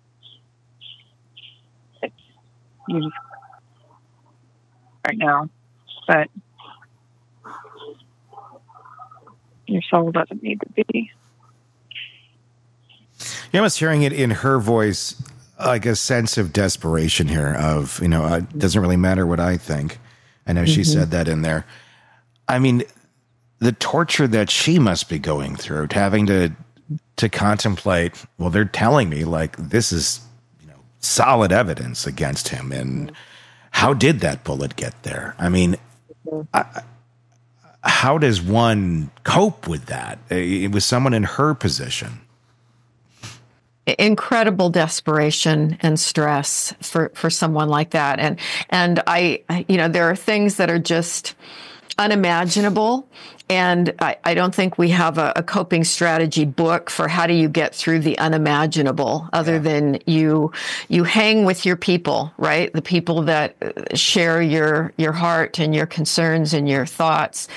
You just right now, but your soul doesn't need to be. I was hearing it in her voice, like a sense of desperation here of, it doesn't really matter what I think. I know she said that in there. I mean, the torture that she must be going through, having to contemplate, well, they're telling me like this is, solid evidence against him. And how did that bullet get there? I mean, how does one cope with that? It was someone in her position. Incredible desperation and stress for someone like that. And I there are things that are just unimaginable. And I don't think we have a coping strategy book for how do you get through the unimaginable other than you hang with your people, right? The people that share your heart and your concerns and your thoughts.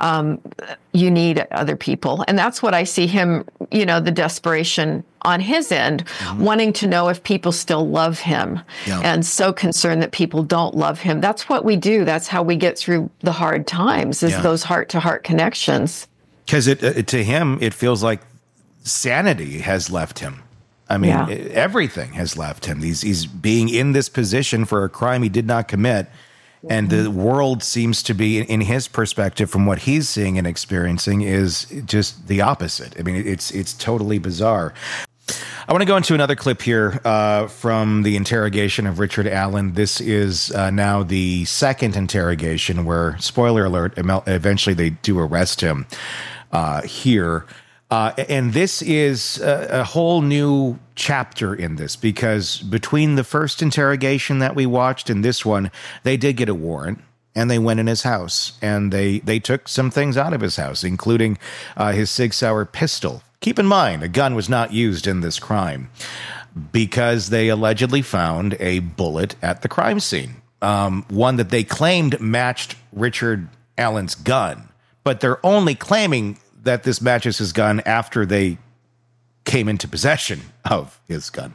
You need other people. And that's what I see him, the desperation on his end, wanting to know if people still love him and so concerned that people don't love him. That's what we do. That's how we get through the hard times is those heart-to-heart connections. Because to him, it feels like sanity has left him. I mean, everything has left him. He's being in this position for a crime he did not commit. And the world seems to be, in his perspective, from what he's seeing and experiencing, is just the opposite. I mean, it's totally bizarre. I want to go into another clip here from the interrogation of Richard Allen. This is now the second interrogation where, spoiler alert, eventually they do arrest him here. And this is a whole new chapter in this, because between the first interrogation that we watched and this one, they did get a warrant and they went in his house and they took some things out of his house, including his Sig Sauer pistol. Keep in mind, a gun was not used in this crime because they allegedly found a bullet at the crime scene, one that they claimed matched Richard Allen's gun, but they're only claiming that this matches his gun after they came into possession of his gun.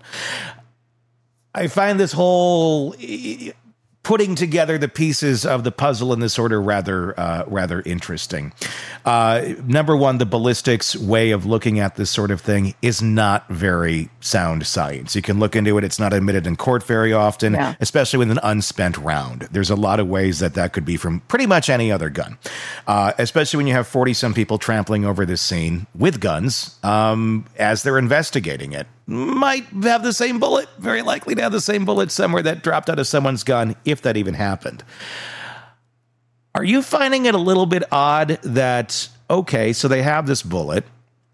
I find this whole putting together the pieces of the puzzle in this order rather interesting. Number one, the ballistics way of looking at this sort of thing is not very sound science. You can look into it. It's not admitted in court very often, especially with an unspent round. There's a lot of ways that could be from pretty much any other gun, especially when you have 40-some people trampling over this scene with guns as they're investigating it. Might have the same bullet, very likely to have the same bullet somewhere that dropped out of someone's gun, if that even happened. Are you finding it a little bit odd that, okay, so they have this bullet.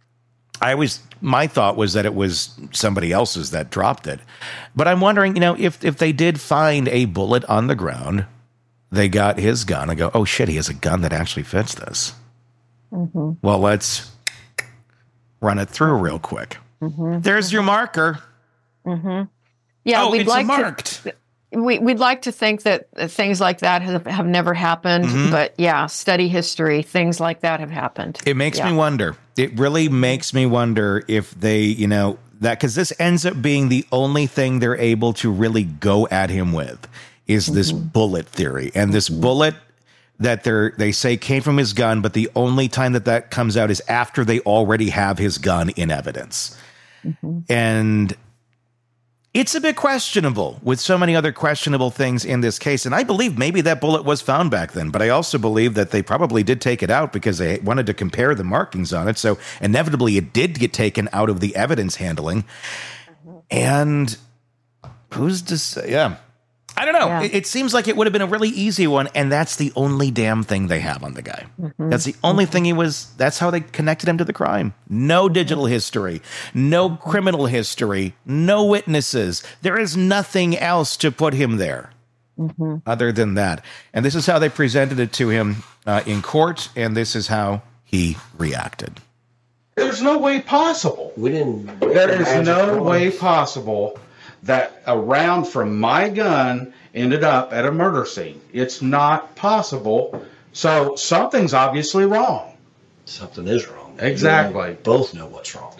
My thought was that it was somebody else's that dropped it. But I'm wondering, if they did find a bullet on the ground, they got his gun and go, oh shit, he has a gun that actually fits this. Mm-hmm. Well, let's run it through real quick. Mm-hmm. There's your marker. Mm-hmm. Yeah, we'd like marked. We'd like to think that things like that have never happened, but study history, things like that have happened. It makes me wonder. It really makes me wonder if they, that, because this ends up being the only thing they're able to really go at him with is this bullet theory. And this bullet that they say came from his gun, but the only time that comes out is after they already have his gun in evidence. And it's a bit questionable with so many other questionable things in this case. And I believe maybe that bullet was found back then, but I also believe that they probably did take it out because they wanted to compare the markings on it. So inevitably it did get taken out of the evidence handling. And who's to say? Yeah. I don't know. Yeah. It seems like it would have been a really easy one, and that's the only damn thing they have on the guy. That's the only thing that's how they connected him to the crime. No digital history, no criminal history, no witnesses. There is nothing else to put him there other than that. And this is how they presented it to him in court, and this is how he reacted. There's no way possible. There is no way possible that a round from my gun ended up at a murder scene. It's not possible. So something's obviously wrong. Something is wrong. Exactly. We both know what's wrong.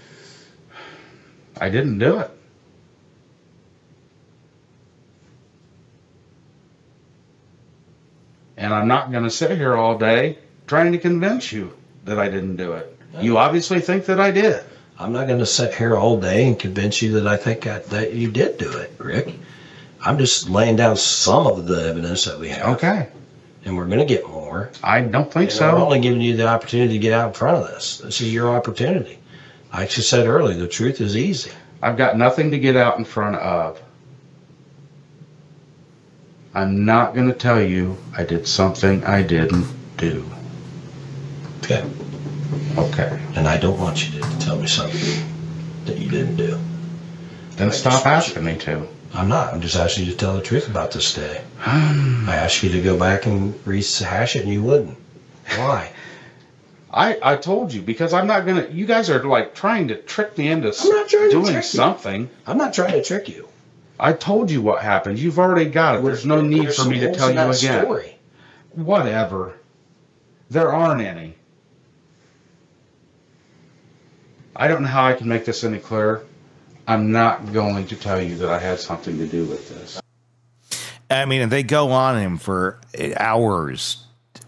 I didn't do it. And I'm not going to sit here all day trying to convince you that I didn't do it. No. You obviously think that I did. I'm not going to sit here all day and convince you that I think that you did do it, Rick. I'm just laying down some of the evidence that we have. Okay. And we're going to get more. I don't think so. I'm only giving you the opportunity to get out in front of this. This is your opportunity. Like I said earlier, the truth is easy. I've got nothing to get out in front of. I'm not going to tell you I did something I didn't do. Okay. Okay. And I don't want you to tell me something that you didn't do. Then stop asking me to. I'm not. I'm just asking you to tell the truth about this day. I asked you to go back and rehash it, and you wouldn't. Why? I told you, because I'm not going to... You guys are like trying to trick me into doing something. I'm not trying to trick you. I told you what happened. You've already got it. There's no need for me to tell you again. Story. Whatever. There aren't any. I don't know how I can make this any clearer. I'm not going to tell you that I had something to do with this. I mean, they go on him for hours.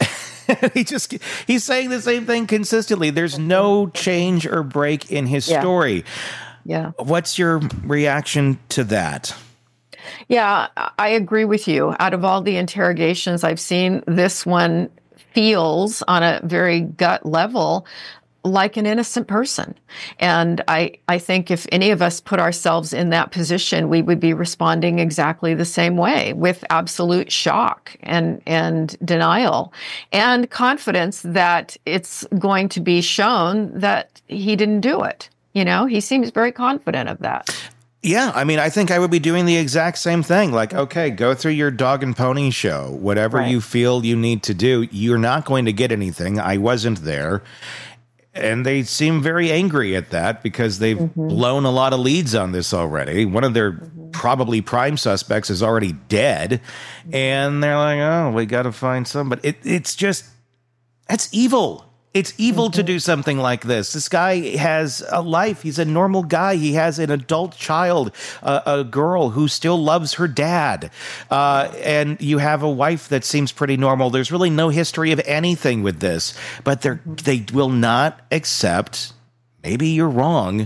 He's saying the same thing consistently. There's no change or break in his story. Yeah. What's your reaction to that? Yeah, I agree with you. Out of all the interrogations I've seen, this one feels on a very gut level like an innocent person. And I think if any of us put ourselves in that position, we would be responding exactly the same way, with absolute shock and denial and confidence that it's going to be shown that he didn't do it. You know, he seems very confident of that. Yeah, I mean, I think I would be doing the exact same thing. Like, okay, go through your dog and pony show. Whatever you feel you need to do, you're not going to get anything. I wasn't there. And they seem very angry at that because they've blown a lot of leads on this already. One of their probably prime suspects is already dead. And they're like, oh, we got to find somebody. It's just, that's evil. It's evil to do something like this. This guy has a life. He's a normal guy. He has an adult child, a girl who still loves her dad. And you have a wife that seems pretty normal. There's really no history of anything with this. But they will not accept, maybe you're wrong,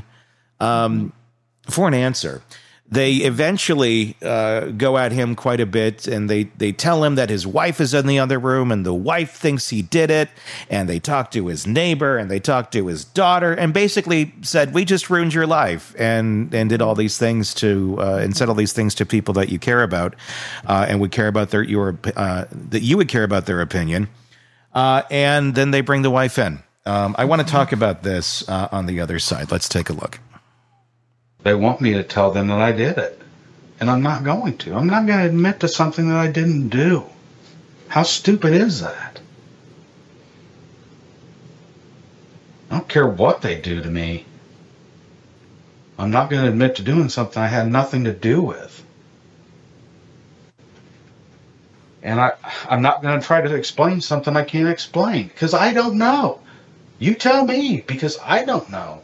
for an answer. They eventually go at him quite a bit, and they tell him that his wife is in the other room, and the wife thinks he did it, and they talk to his neighbor, and they talk to his daughter, and basically said, we just ruined your life, and did all these things to, and said all these things to people that you care about, and would care about that you would care about their opinion, and then they bring the wife in. I want to talk about this on the other side. Let's take a look. They want me to tell them that I did it. And I'm not going to. I'm not going to admit to something that I didn't do. How stupid is that? I don't care what they do to me. I'm not going to admit to doing something I had nothing to do with. And I'm not going to try to explain something I can't explain, because I don't know. You tell me, because I don't know.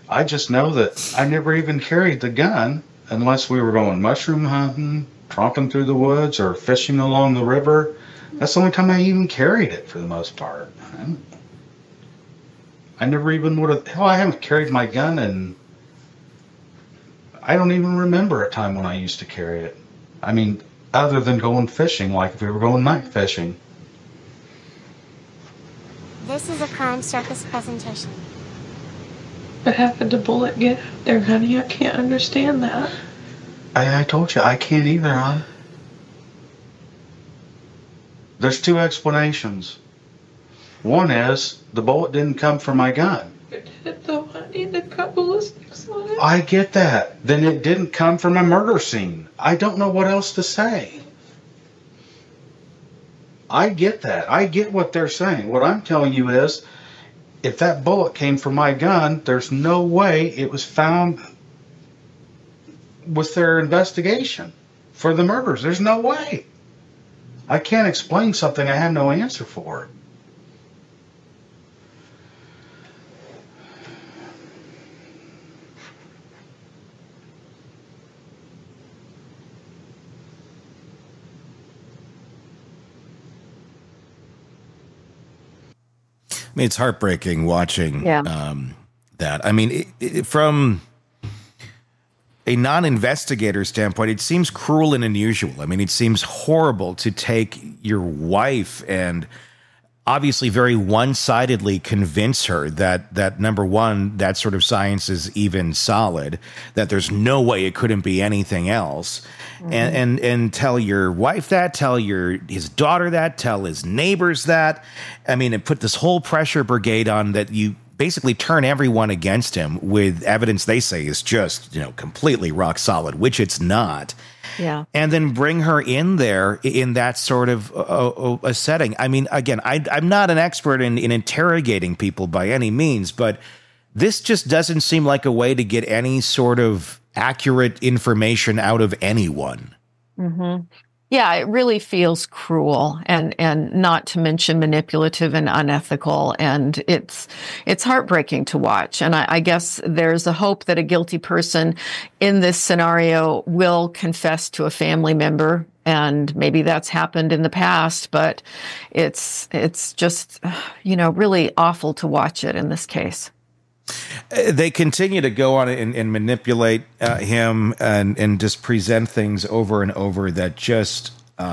I just know that I never even carried the gun unless we were going mushroom hunting, tromping through the woods, or fishing along the river. That's the only time I even carried it for the most part. I never even would have. Hell, I haven't carried my gun, and I don't even remember a time when I used to carry it. I mean, other than going fishing, like if we were going night fishing. This is a crime circus presentation. But how could the bullet get out there, honey? I can't understand that. I told you, I can't either, hon. There's two explanations. One is, the bullet didn't come from my gun. It did, though, honey. The ballistics on it. I get that. Then it didn't come from a murder scene. I don't know what else to say. I get that. I get what they're saying. What I'm telling you is, if that bullet came from my gun, there's no way it was found with their investigation for the murders. There's no way. I can't explain something I have no answer for. I mean, it's heartbreaking watching that. I mean, from a non-investigator standpoint, it seems cruel and unusual. I mean, it seems horrible to take your wife and obviously very one-sidedly convince her that number one, that sort of science is even solid, that there's no way it couldn't be anything else. Mm-hmm. And tell your wife that, tell his daughter that, tell his neighbors that. I mean, and put this whole pressure brigade on that you basically turn everyone against him with evidence they say is just, completely rock solid, which it's not. Yeah. And then bring her in there in that sort of a setting. I mean, again, I'm not an expert in interrogating people by any means, but this just doesn't seem like a way to get any sort of accurate information out of anyone. Mm-hmm. Yeah, it really feels cruel and not to mention manipulative and unethical. And it's heartbreaking to watch. And I guess there's a hope that a guilty person in this scenario will confess to a family member. And maybe that's happened in the past, but it's just, really awful to watch it in this case. They continue to go on and manipulate him and just present things over and over that just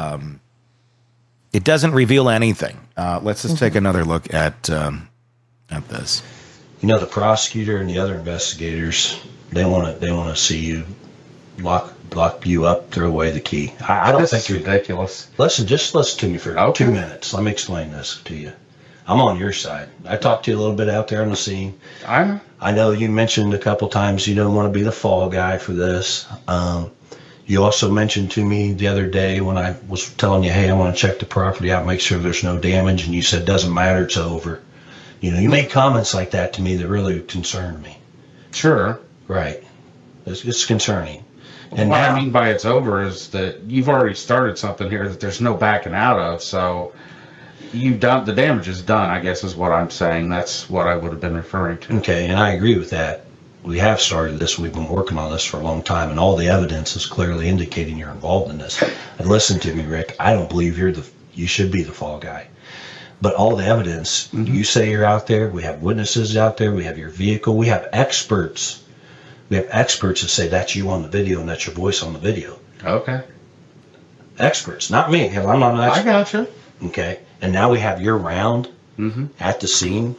it doesn't reveal anything. Let's just take another look at this. The prosecutor and the other investigators, they want to see you lock you up, throw away the key. I don't think you're ridiculous. Listen to me for 2 minutes. Let me explain this to you. I'm on your side. I talked to you a little bit out there on the scene. I know you mentioned a couple times you don't want to be the fall guy for this. You also mentioned to me the other day when I was telling you, hey, I want to check the property out, make sure there's no damage, and you said, doesn't matter, it's over. You made comments like that to me that really concerned me. Sure. Right. It's concerning. And what I mean by it's over is that you've already started something here that there's no backing out of, so you've done, the damage is done, I guess is what I'm saying. That's what I would have been referring to. Okay, and I agree with that. We have started this. We've been working on this for a long time, and all the evidence is clearly indicating you're involved in this. And listen to me, Rick. I don't believe you should be the fall guy. But all the evidence, you say you're out there. We have witnesses out there. We have your vehicle. We have experts. We have experts that say that's you on the video and that's your voice on the video. Okay. Experts, not me. Hell, I'm not an expert. I gotcha. Okay. And now we have your round at the scene.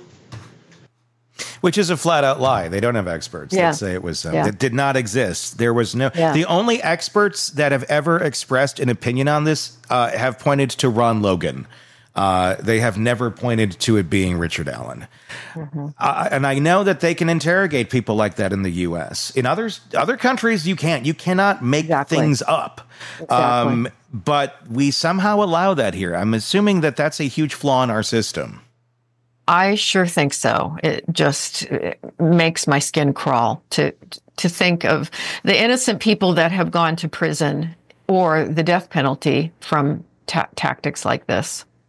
Which is a flat out lie. They don't have experts that say it was it did not exist. There was no. The only experts that have ever expressed an opinion on this have pointed to Ron Logan. They have never pointed to it being Richard Allen. And I know that they can interrogate people like that in the U.S. In other countries, you can't. You cannot make things up. Exactly. But we somehow allow that here. I'm assuming that that's a huge flaw in our system. I sure think so. It just makes my skin crawl to think of the innocent people that have gone to prison or the death penalty from tactics like this.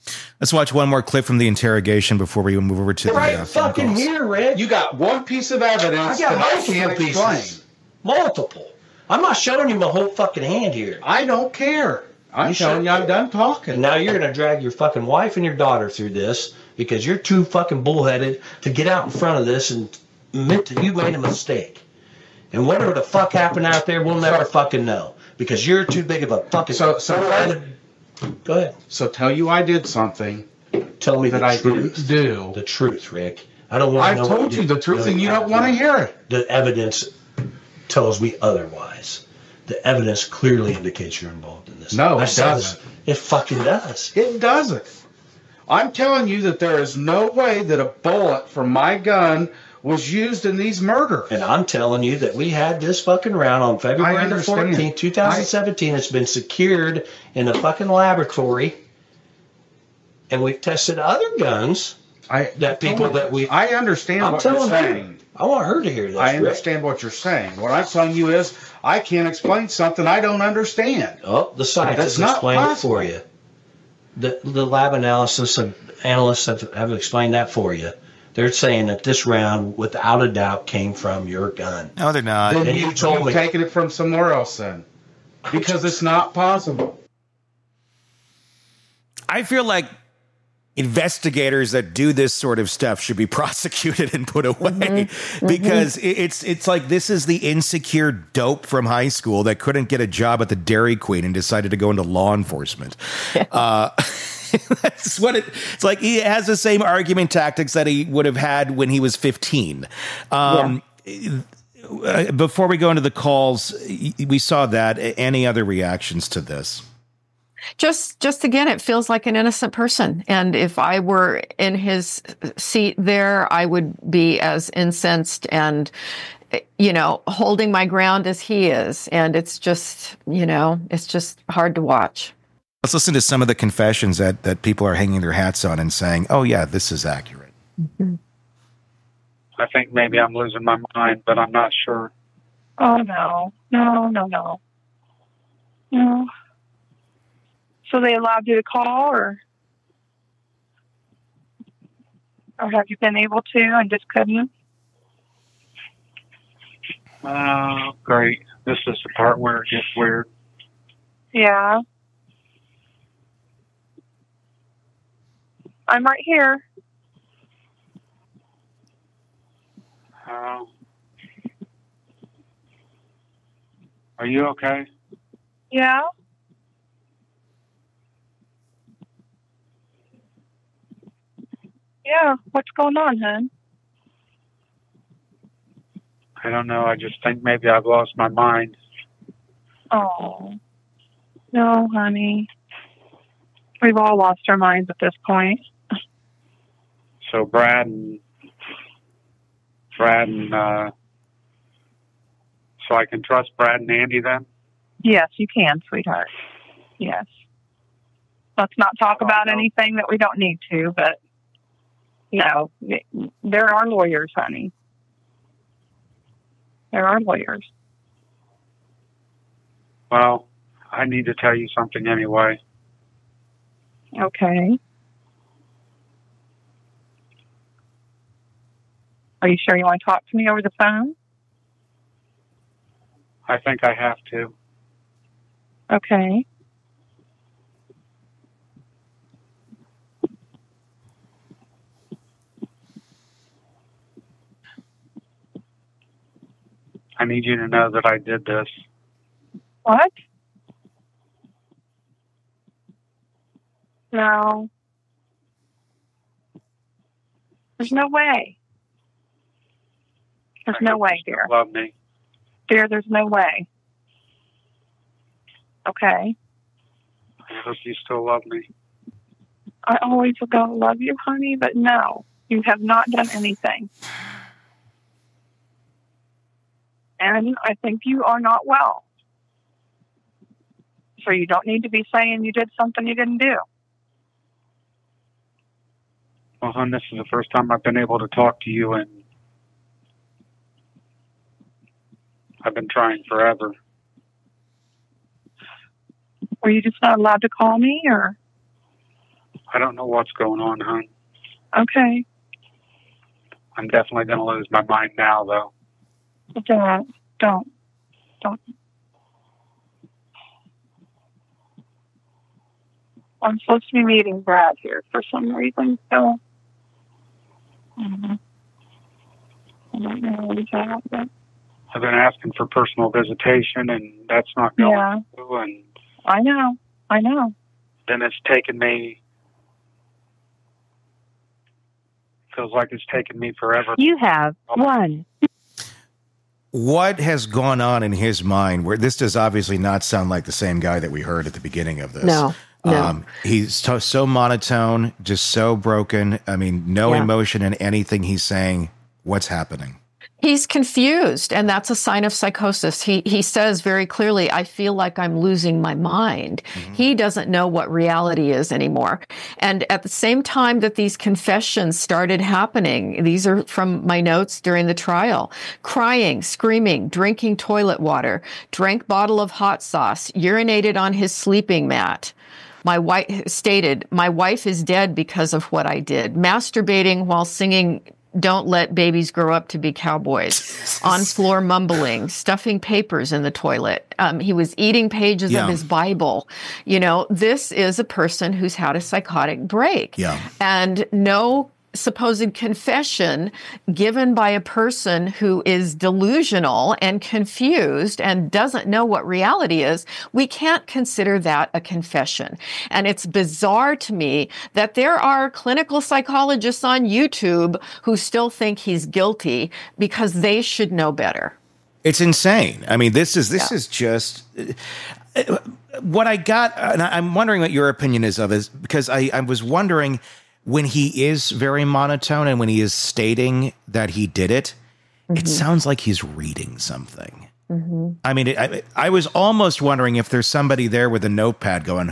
Let's watch one more clip from the interrogation before we move over to the right phone fucking calls. here, Red. You got one piece of evidence I got that I can't multiple explain. pieces. Multiple. I'm not showing you my whole fucking hand here. I don't care. I'm telling you, I'm done talking. And now you're going to drag your fucking wife and your daughter through this because you're too fucking bullheaded to get out in front of this and admit that you made a mistake. And whatever the fuck happened out there, we'll never fucking know because you're too big of a fucking... Go ahead. So tell you I did something. Tell me that I didn't do. The truth, Rick. I don't want to know. I've told you the truth and you don't want to hear it. The evidence tells me otherwise. The evidence clearly indicates you're involved in this. No, it doesn't. It fucking does. It doesn't. I'm telling you that there is no way that a bullet from my gun was used in these murders. And I'm telling you that we had this fucking round on February the 14th, 2017. It's been secured in a fucking laboratory. And we've tested other guns I understand what you're saying. I want her to hear this. I understand what you're saying. What I'm telling you is I can't explain something I don't understand. Oh, the scientists explained it for you. The lab analysts have explained that for you. They're saying that this round, without a doubt, came from your gun. No, they're not. Then you told me taking it from somewhere else then. Because it's not possible. I feel like investigators that do this sort of stuff should be prosecuted and put away because it's like this is the insecure dope from high school that couldn't get a job at the Dairy Queen and decided to go into law enforcement. That's what it's like. He has the same argument tactics that he would have had when he was 15. Before we go into the calls, we saw that. Any other reactions to this? Just again, it feels like an innocent person. And if I were in his seat there, I would be as incensed and, holding my ground as he is. And it's just, it's just hard to watch. Let's listen to some of the confessions that people are hanging their hats on and saying, oh, yeah, this is accurate. Mm-hmm. I think maybe I'm losing my mind, but I'm not sure. Oh, no. No. So they allowed you to call, or have you been able to and just couldn't? Great. This is the part where it gets weird. Yeah. I'm right here. Are you okay? Yeah. Yeah, what's going on, hon? I don't know. I just think maybe I've lost my mind. Oh, no, honey. We've all lost our minds at this point. So Brad and so I can trust Brad and Andy then? Yes, you can, sweetheart. Yes. Let's not talk about anything that we don't need to, but no, there are lawyers, honey. There are lawyers. Well, I need to tell you something anyway. Okay. Are you sure you want to talk to me over the phone? I think I have to. Okay. I need you to know that I did this. What? No. There's no way. There's no way, dear. Love me. Dear, there's no way. Okay. I hope you still love me. I always will go love you, honey, but no, you have not done anything. And I think you are not well. So you don't need to be saying you did something you didn't do. Well, hon, this is the first time I've been able to talk to you, and I've been trying forever. Were you just not allowed to call me, or? I don't know what's going on, hon. Okay. I'm definitely going to lose my mind now, though. Don't. I'm supposed to be meeting Brad here for some reason, so I don't know what he's at, but I've been asking for personal visitation, and that's not going through, and I know. then it's taken me, feels like it's taken me forever. You have one. What has gone on in his mind where this does obviously not sound like the same guy that we heard at the beginning of this? No. He's so monotone, just so broken. I mean, no emotion in anything he's saying. What's happening? He's confused, and that's a sign of psychosis. He says very clearly, I feel like I'm losing my mind. Mm-hmm. He doesn't know what reality is anymore. And at the same time that these confessions started happening, these are from my notes during the trial, crying, screaming, drinking toilet water, drank bottle of hot sauce, urinated on his sleeping mat. My wife stated, my wife is dead because of what I did. Masturbating while singing Don't Let Babies Grow Up to Be Cowboys. On floor mumbling, stuffing papers in the toilet. He was eating pages of his Bible. You know, this is a person who's had a psychotic break. Yeah. And no supposed confession given by a person who is delusional and confused and doesn't know what reality is, we can't consider that a confession. And it's bizarre to me that there are clinical psychologists on YouTube who still think he's guilty because they should know better. It's insane. I mean, this is just what I got, and I'm wondering what your opinion is of it, because I was wondering, when he is very monotone and when he is stating that he did it, it sounds like he's reading something. Mm-hmm. I mean, I was almost wondering if there's somebody there with a notepad going,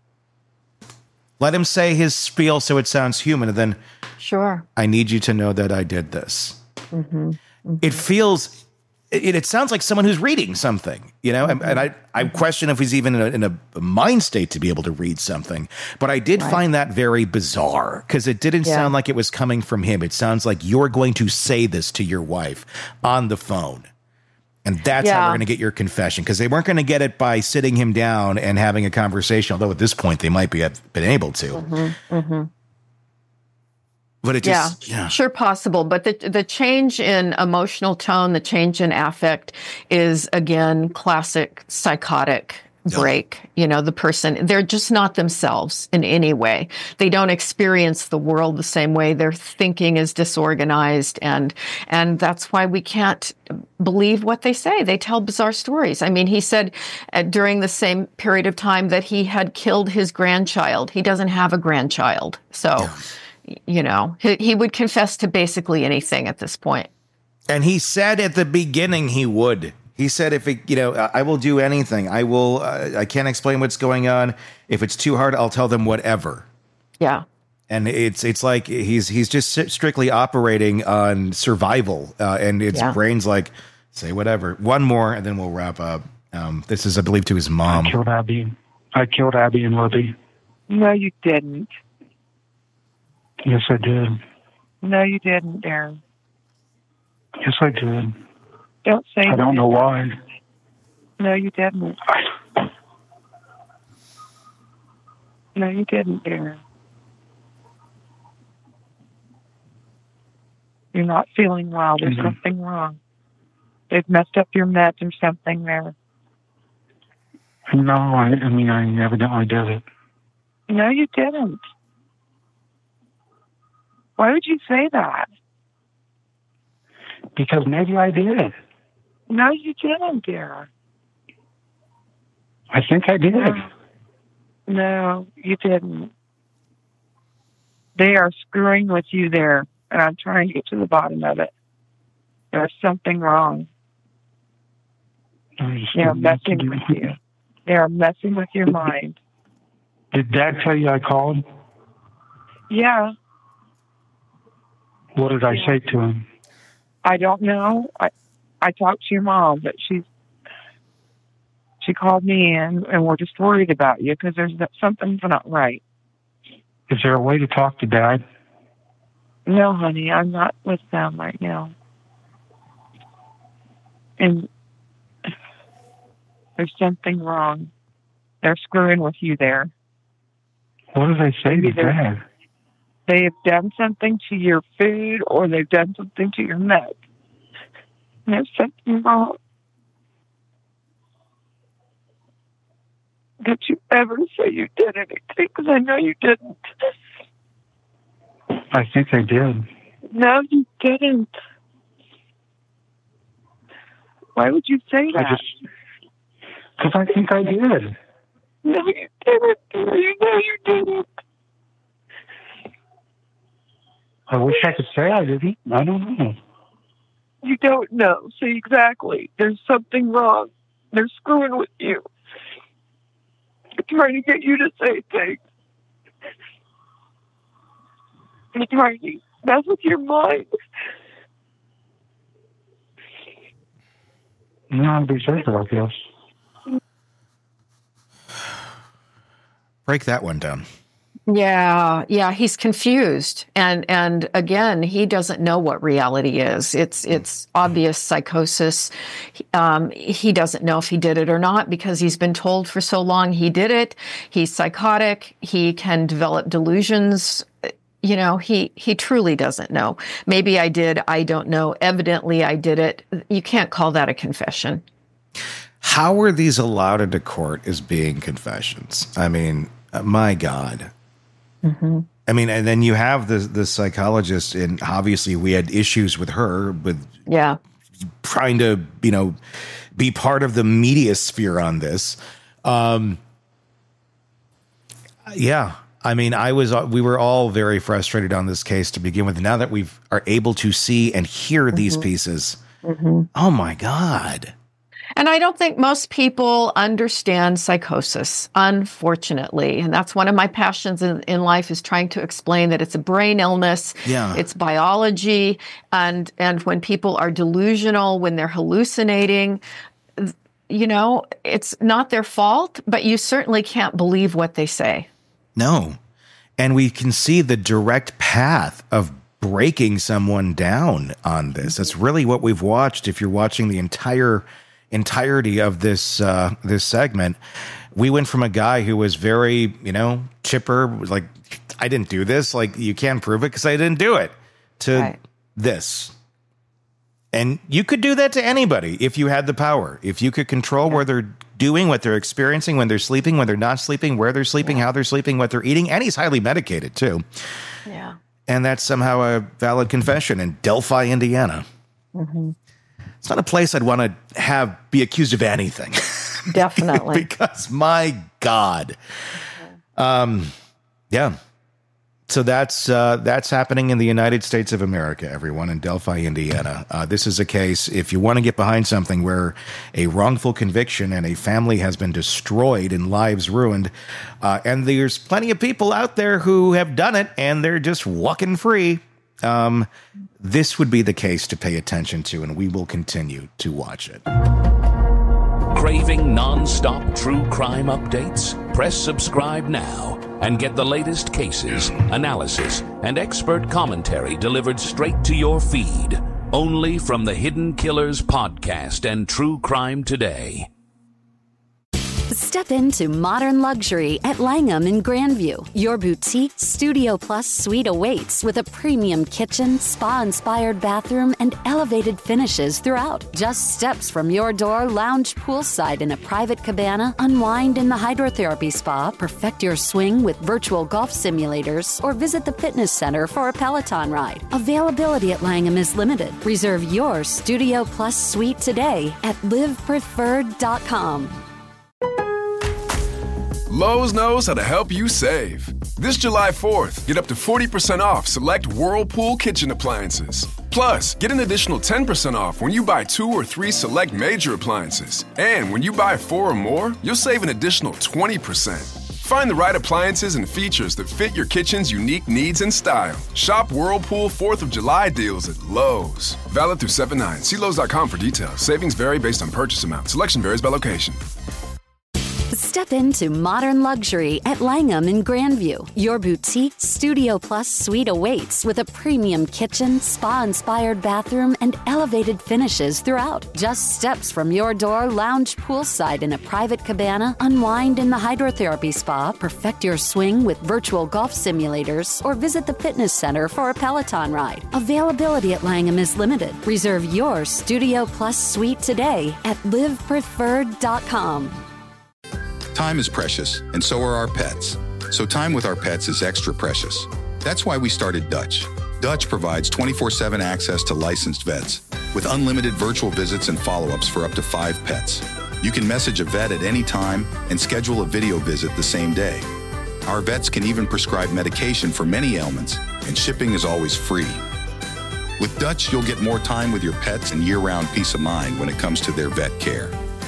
let him say his spiel so it sounds human, and then, sure, I need you to know that I did this. Mm-hmm. Mm-hmm. It feels... It sounds like someone who's reading something, you know, and I question if he's even in a mind state to be able to read something. But I did find that very bizarre because it didn't sound like it was coming from him. It sounds like you're going to say this to your wife on the phone. And that's how we're going to get your confession, because they weren't going to get it by sitting him down and having a conversation, although at this point they might have been able to. Mm-hmm. Mm-hmm. But it just, sure, possible. But the change in emotional tone, the change in affect is, again, classic psychotic break. You know, the person, they're just not themselves in any way. They don't experience the world the same way. Their thinking is disorganized. And that's why we can't believe what they say. They tell bizarre stories. I mean, he said during the same period of time that he had killed his grandchild. He doesn't have a grandchild. So... You know, he would confess to basically anything at this point. And he said at the beginning he would. He said, if it, you know, I will do anything. I will. I can't explain what's going on. If it's too hard, I'll tell them whatever. Yeah. And it's like he's just strictly operating on survival, and his brain's like, say whatever. One more, and then we'll wrap up. This is, I believe, to his mom. I killed Abby and Libby. No, you didn't. Yes, I did. No, you didn't, Darren. Yes, I did. Don't say I don't know why. No, you didn't. No, you didn't, Darren. You're not feeling well. There's something wrong. They've messed up your meds. There's something there. No, I mean, I evidently did it. No, you didn't. Why would you say that? Because maybe I did. No, you didn't, dear. I think I did. No, you didn't. They are screwing with you there, and I'm trying to get to the bottom of it. There's something wrong. They are messing with you. They are messing with your mind. Did Dad tell you I called? Yeah. What did I say to him? I don't know. I talked to your mom, but she called me in, and we're just worried about you because something's not right. Is there a way to talk to Dad? No, honey, I'm not with them right now. And there's something wrong. They're screwing with you there. What do they say to Dad? They have done something to your food or they've done something to your neck. There's something wrong. Did you ever say you did anything? Because I know you didn't. I think I did. No, you didn't. Why would you say that? Because I think I did. No, you didn't. You know you didn't. I wish I could say I didn't. I don't know. You don't know. See, exactly. There's something wrong. They're screwing with you. They're trying to get you to say things. They're trying to mess with your mind. No, I'd be safer, I guess. Break that one down. Yeah, he's confused, and again, he doesn't know what reality is. It's obvious psychosis. He doesn't know if he did it or not because he's been told for so long he did it. He's psychotic. He can develop delusions. You know, he truly doesn't know. Maybe I did. I don't know. Evidently, I did it. You can't call that a confession. How were these allowed into court as being confessions? I mean, my God. Mm-hmm. I mean, and then you have the psychologist, and obviously we had issues with her, with trying to, be part of the media sphere on this. Yeah. I mean, we were all very frustrated on this case to begin with. Now that we are able to see and hear these pieces, oh my God. And I don't think most people understand psychosis, unfortunately. And that's one of my passions in life, is trying to explain that it's a brain illness. Yeah. It's biology. And when people are delusional, when they're hallucinating, it's not their fault, but you certainly can't believe what they say. No. And we can see the direct path of breaking someone down on this. That's really what we've watched. If you're watching the entirety of this this segment, we went from a guy who was very, chipper, like, I didn't do this, like, you can't prove it because I didn't do it, to this. And you could do that to anybody if you had the power. If you could control where they're doing, what they're experiencing, when they're sleeping, when they're not sleeping, where they're sleeping, how they're sleeping, what they're eating. And he's highly medicated, too. Yeah. And that's somehow a valid confession in Delphi, Indiana. Mm-hmm. It's not a place I'd want to be accused of anything. Definitely. Because, my God. Yeah. So that's happening in the United States of America, everyone, in Delphi, Indiana. This is a case, if you want to get behind something where a wrongful conviction and a family has been destroyed and lives ruined, and there's plenty of people out there who have done it and they're just walking free, this would be the case to pay attention to, and we will continue to watch it. Craving non-stop true crime updates? Press subscribe now and get the latest cases, analysis, and expert commentary delivered straight to your feed. Only from the Hidden Killers podcast and True Crime Today. Step into modern luxury at Langham in Grandview. Your boutique Studio Plus suite awaits with a premium kitchen, spa-inspired bathroom, and elevated finishes throughout. Just steps from your door, lounge poolside in a private cabana, unwind in the hydrotherapy spa, perfect your swing with virtual golf simulators, or visit the fitness center for a Peloton ride. Availability at Langham is limited. Reserve your Studio Plus suite today at livepreferred.com. Lowe's knows how to help you save. This July 4th, get up to 40% off select Whirlpool kitchen appliances. Plus, get an additional 10% off when you buy 2 or 3 select major appliances. And when you buy 4 or more, you'll save an additional 20%. Find the right appliances and features that fit your kitchen's unique needs and style. Shop Whirlpool 4th of July deals at Lowe's. Valid through 7/9. See Lowe's.com for details. Savings vary based on purchase amount. Selection varies by location. Step Step into modern luxury at Langham in Grandview. Your boutique Studio Plus suite awaits with a premium kitchen, spa-inspired bathroom, and elevated finishes throughout. Just steps from your door, lounge poolside in a private cabana, unwind in the hydrotherapy spa, perfect your swing with virtual golf simulators, or visit the fitness center for a Peloton ride. Availability at Langham is limited. Reserve your Studio Plus suite today at livepreferred.com. Time is precious, and so are our pets. So time with our pets is extra precious. That's why we started Dutch. Dutch provides 24/7 access to licensed vets with unlimited virtual visits and follow-ups for up to 5 pets. You can message a vet at any time and schedule a video visit the same day. Our vets can even prescribe medication for many ailments, and shipping is always free. With Dutch, you'll get more time with your pets and year-round peace of mind when it comes to their vet care.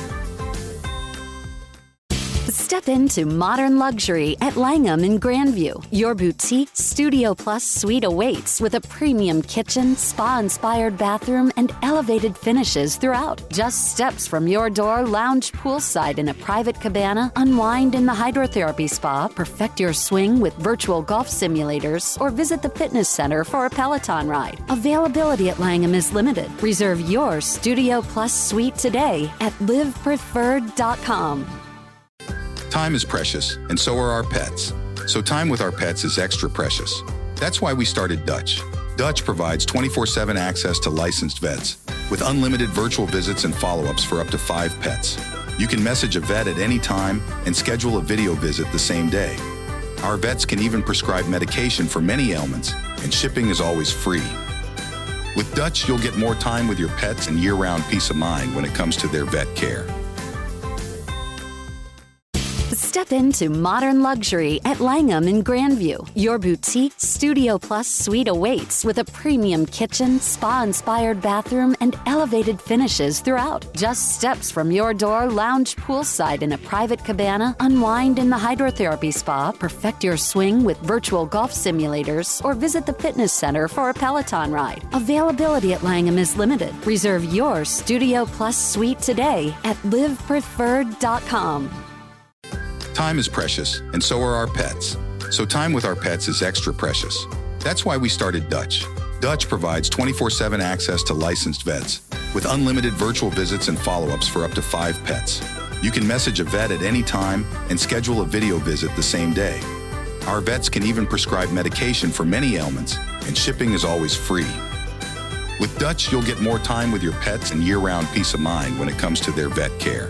Step into modern luxury at Langham in Grandview. Your boutique Studio Plus suite awaits with a premium kitchen, spa-inspired bathroom, and elevated finishes throughout. Just steps from your door, lounge poolside in a private cabana, unwind in the hydrotherapy spa, perfect your swing with virtual golf simulators, or visit the fitness center for a Peloton ride. Availability at Langham is limited. Reserve your Studio Plus suite today at livepreferred.com. Time is precious, and so are our pets. So time with our pets is extra precious. That's why we started Dutch. Dutch provides 24/7 access to licensed vets with unlimited virtual visits and follow-ups for up to 5 pets. You can message a vet at any time and schedule a video visit the same day. Our vets can even prescribe medication for many ailments, and shipping is always free. With Dutch, you'll get more time with your pets and year-round peace of mind when it comes to their vet care. Step into modern luxury at Langham in Grandview. Your boutique Studio Plus suite awaits with a premium kitchen, spa-inspired bathroom, and elevated finishes throughout. Just steps from your door, lounge poolside in a private cabana, unwind in the hydrotherapy spa, perfect your swing with virtual golf simulators, or visit the fitness center for a Peloton ride. Availability at Langham is limited. Reserve your Studio Plus suite today at livepreferred.com. Time is precious, and so are our pets. So time with our pets is extra precious. That's why we started Dutch. Dutch provides 24/7 access to licensed vets with unlimited virtual visits and follow-ups for up to 5 pets. You can message a vet at any time and schedule a video visit the same day. Our vets can even prescribe medication for many ailments, and shipping is always free. With Dutch, you'll get more time with your pets and year-round peace of mind when it comes to their vet care.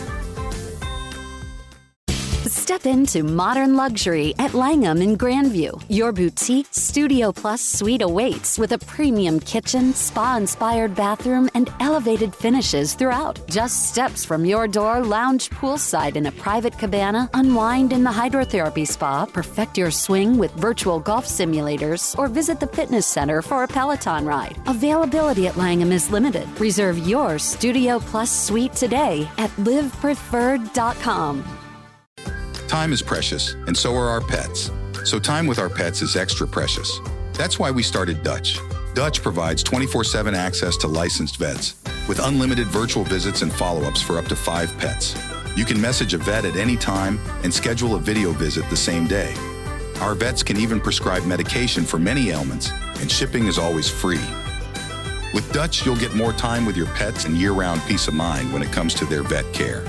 Step into modern luxury at Langham in Grandview. Your boutique Studio Plus suite awaits with a premium kitchen, spa-inspired bathroom, and elevated finishes throughout. Just steps from your door, lounge poolside in a private cabana, unwind in the hydrotherapy spa, perfect your swing with virtual golf simulators, or visit the fitness center for a Peloton ride. Availability at Langham is limited. Reserve your Studio Plus suite today at livepreferred.com. Time is precious, and so are our pets. So time with our pets is extra precious. That's why we started Dutch. Dutch provides 24/7 access to licensed vets with unlimited virtual visits and follow-ups for up to 5 pets. You can message a vet at any time and schedule a video visit the same day. Our vets can even prescribe medication for many ailments, and shipping is always free. With Dutch, you'll get more time with your pets and year-round peace of mind when it comes to their vet care.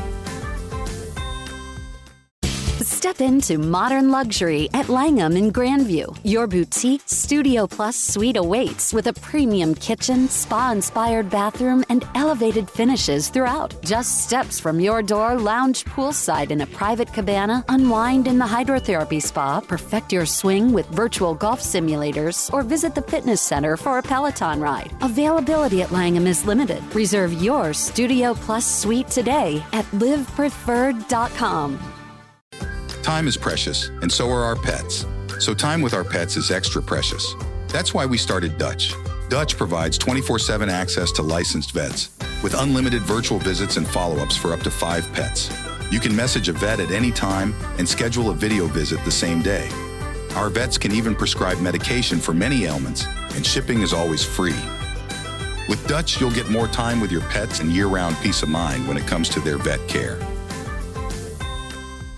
Step into modern luxury at Langham in Grandview. Your boutique Studio Plus suite awaits with a premium kitchen, spa-inspired bathroom, and elevated finishes throughout. Just steps from your door, lounge poolside in a private cabana, unwind in the hydrotherapy spa, perfect your swing with virtual golf simulators, or visit the fitness center for a Peloton ride. Availability at Langham is limited. Reserve your Studio Plus suite today at livepreferred.com. Time is precious, and so are our pets. So time with our pets is extra precious. That's why we started Dutch. Dutch provides 24/7 access to licensed vets with unlimited virtual visits and follow-ups for up to 5 pets. You can message a vet at any time and schedule a video visit the same day. Our vets can even prescribe medication for many ailments, and shipping is always free. With Dutch, you'll get more time with your pets and year-round peace of mind when it comes to their vet care.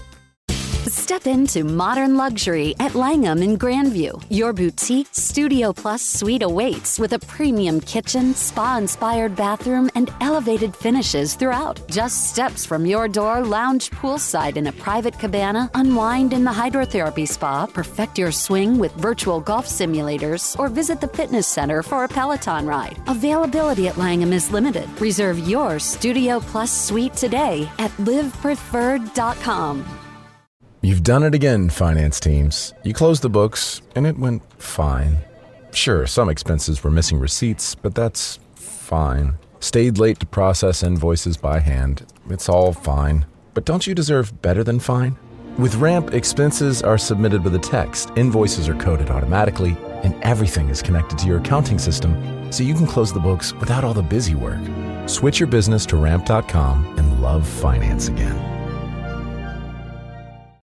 Step into modern luxury at Langham in Grandview. Your boutique Studio Plus suite awaits with a premium kitchen, spa-inspired bathroom, and elevated finishes throughout. Just steps from your door, lounge poolside in a private cabana, unwind in the hydrotherapy spa, perfect your swing with virtual golf simulators, or visit the fitness center for a Peloton ride. Availability at Langham is limited. Reserve your Studio Plus suite today at livepreferred.com. You've done it again, finance teams. You closed the books, and it went fine. Sure, some expenses were missing receipts, but that's fine. Stayed late to process invoices by hand. It's all fine. But don't you deserve better than fine? With Ramp, expenses are submitted with a text, invoices are coded automatically, and everything is connected to your accounting system, so you can close the books without all the busy work. Switch your business to Ramp.com and love finance again.